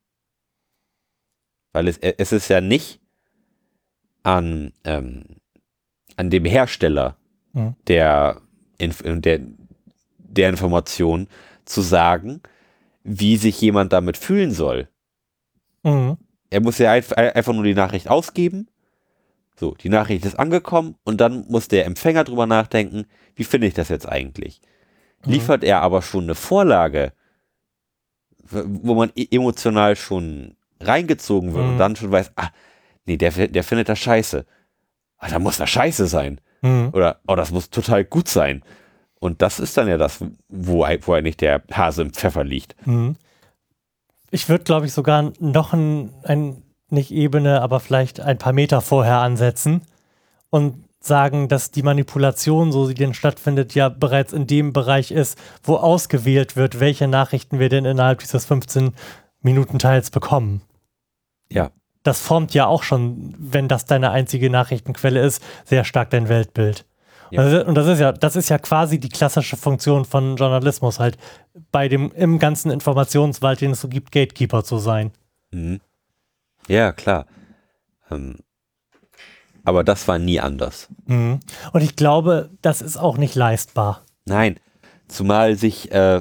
Weil es, es ist ja nicht an, ähm, an dem Hersteller Mhm. der, Inf der, der Information zu sagen, wie sich jemand damit fühlen soll. Mhm. Er muss ja einf einfach nur die Nachricht ausgeben. So, die Nachricht ist angekommen und dann muss der Empfänger drüber nachdenken, wie finde ich das jetzt eigentlich? Mhm. Liefert er aber schon eine Vorlage, wo man e- emotional schon reingezogen wird Mhm. und dann schon weiß, ah, nee, der, der findet das scheiße. Ah, da muss das scheiße sein. Mhm. Oder, oh, das muss total gut sein. Und das ist dann ja das, wo, wo eigentlich der Hase im Pfeffer liegt. Mhm. Ich würde, glaube ich, sogar noch ein, ein, nicht Ebene, aber vielleicht ein paar Meter vorher ansetzen und sagen, dass die Manipulation, so sie denn stattfindet, ja bereits in dem Bereich ist, wo ausgewählt wird, welche Nachrichten wir denn innerhalb dieses fünfzehn-Minuten-Teils bekommen. Ja. Das formt ja auch schon, wenn das deine einzige Nachrichtenquelle ist, sehr stark dein Weltbild. Ja. Und das ist ja, das ist ja quasi die klassische Funktion von Journalismus, halt bei dem im ganzen Informationswald, den es so gibt, Gatekeeper zu sein. Mhm. Ja, klar. Ähm, aber das war nie anders. Mhm. Und ich glaube, das ist auch nicht leistbar. Nein, zumal sich äh,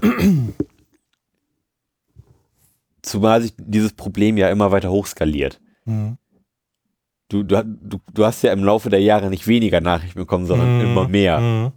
zumal sich dieses Problem ja immer weiter hochskaliert. Mhm. Du, du, du, du hast ja im Laufe der Jahre nicht weniger Nachrichten bekommen, sondern Mhm. immer mehr. Mhm.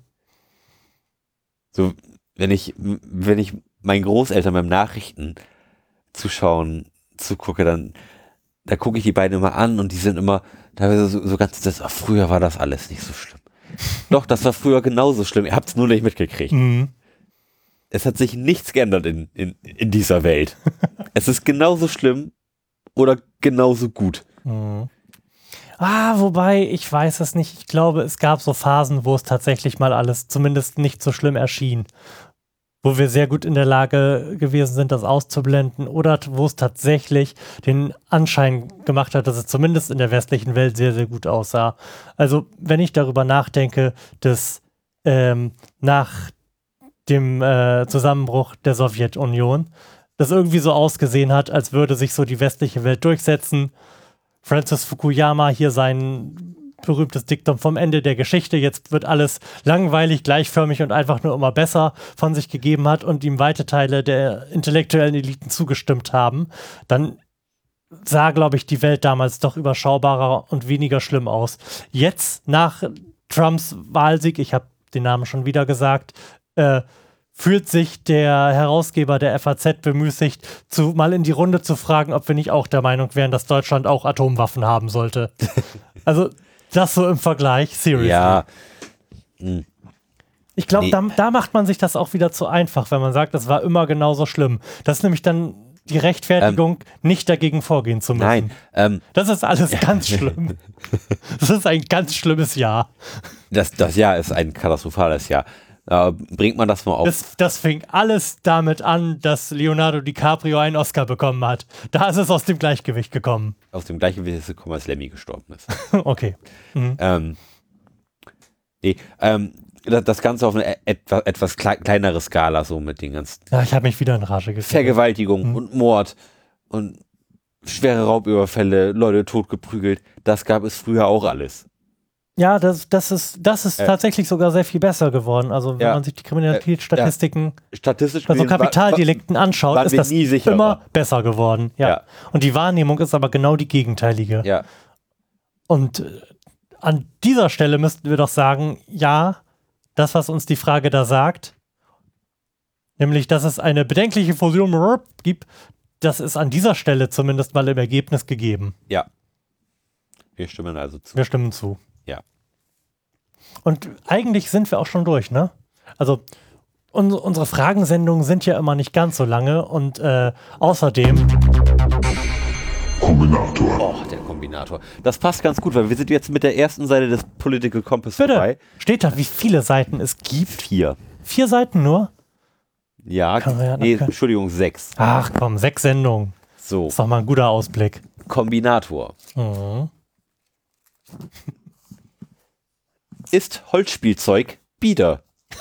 So, wenn ich, wenn ich meinen Großeltern beim Nachrichten zuschauen zugucke, dann da gucke ich die beiden immer an und die sind immer teilweise so, so ganz, das, ach, früher war das alles nicht so schlimm. Doch, das war früher genauso schlimm. Ihr habt es nur nicht mitgekriegt. Mhm. Es hat sich nichts geändert in, in, in dieser Welt. Es ist genauso schlimm oder genauso gut. Mhm. Ah, wobei, ich weiß es nicht. Ich glaube, es gab so Phasen, wo es tatsächlich mal alles zumindest nicht so schlimm erschien. Wo wir sehr gut in der Lage gewesen sind, das auszublenden. Oder wo es tatsächlich den Anschein gemacht hat, dass es zumindest in der westlichen Welt sehr, sehr gut aussah. Also, wenn ich darüber nachdenke, dass ähm, nach dem äh, Zusammenbruch der Sowjetunion das irgendwie so ausgesehen hat, als würde sich so die westliche Welt durchsetzen. Francis Fukuyama hier sein berühmtes Diktum vom Ende der Geschichte, jetzt wird alles langweilig, gleichförmig und einfach nur immer besser von sich gegeben hat und ihm weite Teile der intellektuellen Eliten zugestimmt haben, dann sah, glaube ich, die Welt damals doch überschaubarer und weniger schlimm aus. Jetzt, nach Trumps Wahlsieg, ich habe den Namen schon wieder gesagt, äh, fühlt sich der Herausgeber der F A Z bemüßigt, zu, mal in die Runde zu fragen, ob wir nicht auch der Meinung wären, dass Deutschland auch Atomwaffen haben sollte. Also das so im Vergleich, seriously. Ja. Hm. Ich glaube, Nee. da, da macht man sich das auch wieder zu einfach, wenn man sagt, das war immer genauso schlimm. Das ist nämlich dann die Rechtfertigung, nicht dagegen vorgehen zu müssen. Nein, ähm, Das ist alles ganz schlimm. Das ist ein ganz schlimmes Jahr. das, das Jahr ist ein katastrophales Jahr. Äh, bringt man das mal auf. Das, das fing alles damit an, dass Leonardo DiCaprio einen Oscar bekommen hat. Da ist es aus dem Gleichgewicht gekommen. Aus dem gleichen Weg gekommen, als Lemmy gestorben ist. Okay. Mhm. ähm, Nee, ähm, das, das Ganze auf eine etwa, etwas klei kleinere Skala, so mit den ganzen Ja, ich habe mich wieder in Rage gefühlt. Vergewaltigung Mhm. und Mord und schwere Raubüberfälle, Leute totgeprügelt. Das gab es früher auch alles. Ja, das, das ist, das ist Äh. tatsächlich sogar sehr viel besser geworden. Also wenn Ja. man sich die Kriminalitätsstatistiken Statistisch bei so gesehen wa- Kapitaldelikten anschaut, waren ist wir das nie sicherer. immer besser geworden. Ja. Ja. Und die Wahrnehmung ist aber genau die gegenteilige. Ja, Und äh, an dieser Stelle müssten wir doch sagen, ja, das, was uns die Frage da sagt, nämlich, dass es eine bedenkliche Fusion gibt, das ist an dieser Stelle zumindest mal im Ergebnis gegeben. ja. Wir stimmen also zu. Wir stimmen zu. Ja. Und eigentlich sind wir auch schon durch, ne? Also un unsere Fragensendungen sind ja immer nicht ganz so lange und äh, außerdem Kombinator. Oh, der Kombinator. Das passt ganz gut, weil wir sind jetzt mit der ersten Seite des Political Compass bitte, vorbei. steht da, wie viele Seiten es gibt? Vier. Vier Seiten nur? Ja, Kann man ja- nee, kann- Entschuldigung, sechs. Ach komm, sechs Sendungen. So, Ist doch mal ein guter Ausblick. Kombinator. Mhm. Ist Holzspielzeug Bieder?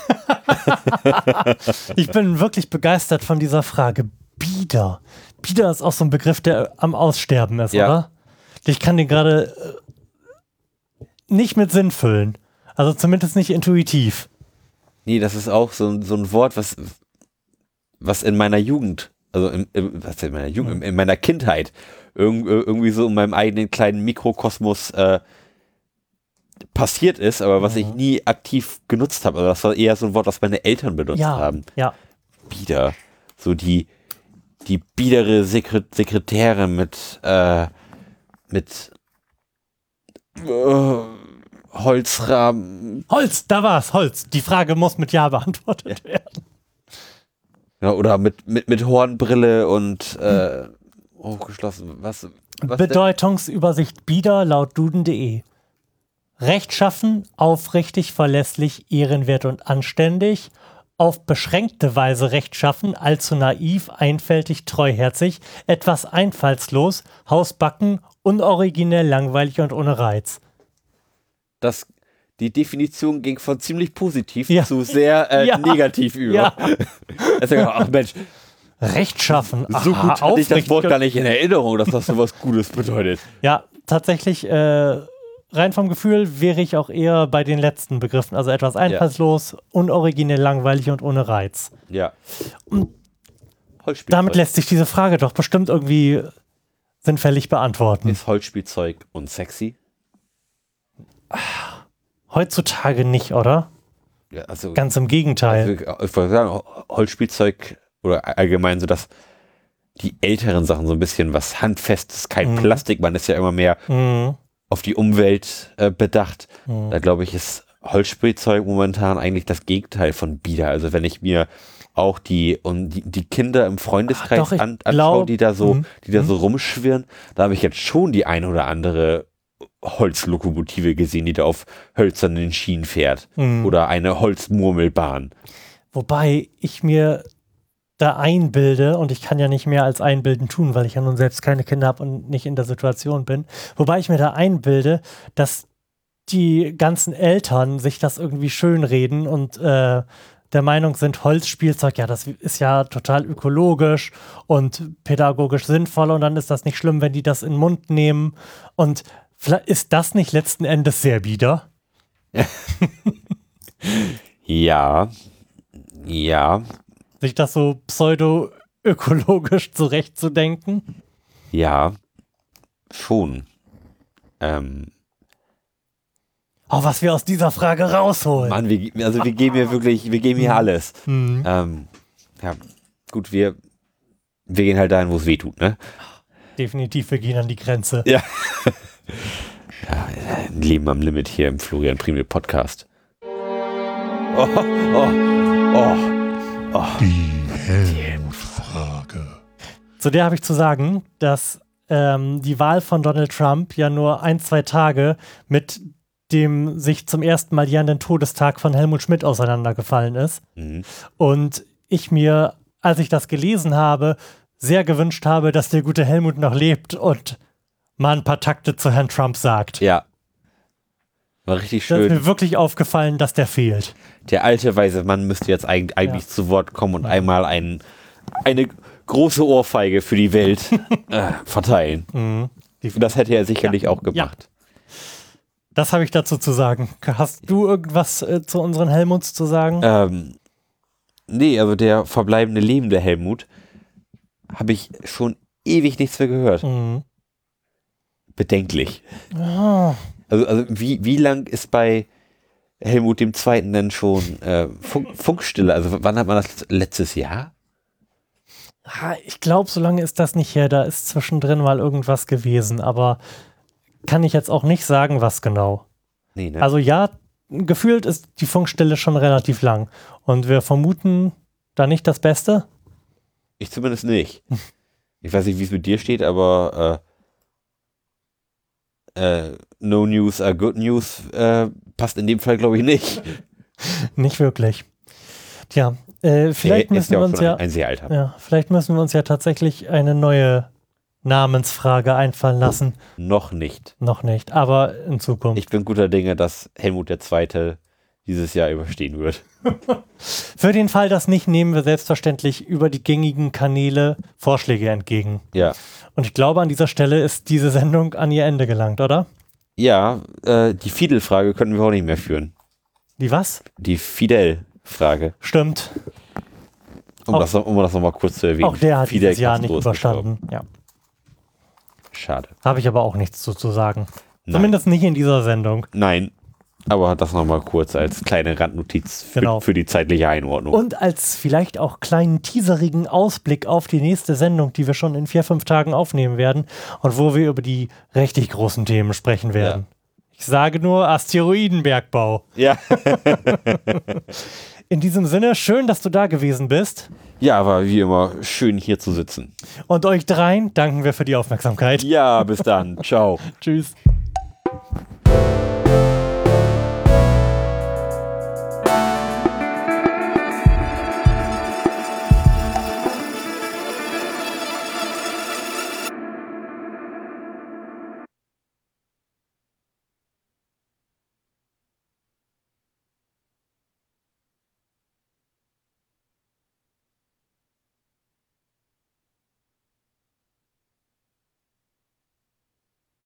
Ich bin wirklich begeistert von dieser Frage. Bieder. Bieder ist auch so ein Begriff, der am Aussterben ist, Ja. oder? Ich kann den gerade äh, nicht mit Sinn füllen. Also zumindest nicht intuitiv. Nee, das ist auch so, ein- so ein Wort, was, was in meiner Jugend, also in, in, was in meiner Jugend, in, in meiner Kindheit, irg irgendwie so in meinem eigenen kleinen Mikrokosmos äh, passiert ist, aber was ich nie aktiv genutzt habe. Also das war eher so ein Wort, was meine Eltern benutzt Ja, haben. ja. Bieder. So die, die biedere Sekre Sekretärin mit, äh, mit äh, Holzrahmen. Holz, da war's, Holz. Die Frage muss mit Ja beantwortet werden. Ja, oder mit, mit, mit Hornbrille und äh, oh, geschlossen. Was? was denn? Bedeutungsübersicht Bieder laut duden punkt de. Rechtschaffen, aufrichtig, verlässlich, ehrenwert und anständig. Auf beschränkte Weise rechtschaffen, allzu naiv, einfältig, treuherzig, etwas einfallslos, hausbacken, unoriginell, langweilig und ohne Reiz. Das, die Definition ging von ziemlich positiv Ja. zu sehr äh, Ja. negativ über. Ja. Also, ach Mensch, Rechtschaffen, so aha, gut hatte ich das aufrichtig Wort und- gar nicht in Erinnerung, dass das so was Gutes bedeutet. Ja, tatsächlich, äh, rein vom Gefühl wäre ich auch eher bei den letzten Begriffen. Also etwas einfallslos, unoriginell, langweilig und ohne Reiz. Ja. Holzspielzeug. Damit lässt sich diese Frage doch bestimmt irgendwie sinnfällig beantworten. Ist Holzspielzeug unsexy? Heutzutage nicht, oder? Ja, also, Ganz im Gegenteil. also ich wollte sagen, Holzspielzeug oder allgemein so, dass die älteren Sachen so ein bisschen was Handfestes, kein Mhm. Plastik, man ist ja immer mehr Mhm. auf die Umwelt äh, bedacht. Mhm. Da glaube ich, ist Holzspielzeug momentan eigentlich das Gegenteil von Bieder. Also wenn ich mir auch die und die, die Kinder im Freundeskreis Ach doch, ich an, anschaue, glaub- die da so, Mhm. die da so rumschwirren, da habe ich jetzt schon die ein oder andere Holzlokomotive gesehen, die da auf hölzernen Schienen fährt. Mhm. Oder eine Holzmurmelbahn. Wobei ich mir da einbilde, und ich kann ja nicht mehr als einbilden tun, weil ich ja nun selbst keine Kinder habe und nicht in der Situation bin, wobei ich mir da einbilde, dass die ganzen Eltern sich das irgendwie schönreden und äh, der Meinung sind, Holzspielzeug, ja, das ist ja total ökologisch und pädagogisch sinnvoll und dann ist das nicht schlimm, wenn die das in den Mund nehmen. Und vielleicht ist das nicht letzten Endes sehr bieder? Ja. Ja. Sich das so pseudo-ökologisch zurechtzudenken? Ja. Schon. Ähm, Oh, was wir aus dieser Frage rausholen. Mann, wir, also wir geben hier wirklich, wir geben hier alles. Mhm. Ähm, ja, gut, wir, wir gehen halt dahin, wo es weh tut, ne? Definitiv, wir gehen an die Grenze. Ja. ja, ein Leben am Limit hier im Florian Primel Podcast. Oh, oh, oh, oh. Die Helmutfrage. Zu der habe ich zu sagen, dass ähm, die Wahl von Donald Trump ja nur ein, zwei Tage mit dem sich zum ersten Mal jährenden Todestag von Helmut Schmidt auseinandergefallen ist. Mhm. Und ich mir, als ich das gelesen habe, sehr gewünscht habe, dass der gute Helmut noch lebt und mal ein paar Takte zu Herrn Trump sagt. Ja. War richtig Da ist schön. mir wirklich aufgefallen, dass der fehlt. Der alte weise Mann müsste jetzt eigentlich, eigentlich Ja. zu Wort kommen und einmal ein, eine große Ohrfeige für die Welt äh, verteilen. Mhm. Das hätte er sicherlich Ja. auch gemacht. Das habe ich dazu zu sagen. Hast du irgendwas äh, zu unseren Helmuts zu sagen? Ähm, nee, also der verbleibende lebende Helmut habe ich schon ewig nichts mehr gehört. Mhm. Bedenklich. Ah, Also, also wie, wie lang ist bei Helmut dem Zweiten denn schon äh, Funk, Funkstille? Also wann hat man das letztes Jahr? ah, ich glaube, so lange ist das nicht her. Da ist zwischendrin mal irgendwas gewesen, aber kann ich jetzt auch nicht sagen, was genau. Nee, ne? Also ja, gefühlt ist die Funkstelle schon relativ lang und wir vermuten da nicht das Beste. Ich zumindest nicht. Ich weiß nicht, wie es mit dir steht, aber äh, äh, no news are good news äh, passt in dem Fall, glaube ich, nicht. Nicht wirklich. Tja, äh, vielleicht Der ist müssen wir auch uns schon ja, ein, ein sehr alter. ja, vielleicht müssen wir uns ja tatsächlich eine neue Namensfrage einfallen lassen. Noch nicht. Noch nicht, aber in Zukunft. Ich bin guter Dinge, dass Helmut der Zweite dieses Jahr überstehen wird. Für den Fall, das nicht, nehmen wir selbstverständlich über die gängigen Kanäle Vorschläge entgegen. Ja. Und ich glaube, an dieser Stelle ist diese Sendung an ihr Ende gelangt, oder? Ja, äh, die Fidel-Frage können wir auch nicht mehr führen. Die was? Die Fidel-Frage. Stimmt. Um, Auch- das, noch- um das nochmal kurz zu erwähnen. Auch der hat Fidel dieses Jahr nicht Castro ist gestorben. überstanden. Ja. Schade. Habe ich aber auch nichts zu, zu sagen. Nein. Zumindest nicht in dieser Sendung. Nein, aber das nochmal kurz als kleine Randnotiz für, Genau. für die zeitliche Einordnung. Und als vielleicht auch kleinen teaserigen Ausblick auf die nächste Sendung, die wir schon in vier, fünf Tagen aufnehmen werden und wo wir über die richtig großen Themen sprechen werden. Ich sage nur Asteroidenbergbau. Ja. In diesem Sinne, schön, dass du da gewesen bist. ja, aber wie immer schön hier zu sitzen. Und euch dreien danken wir für die Aufmerksamkeit. Ja, bis dann. Ciao. Tschüss.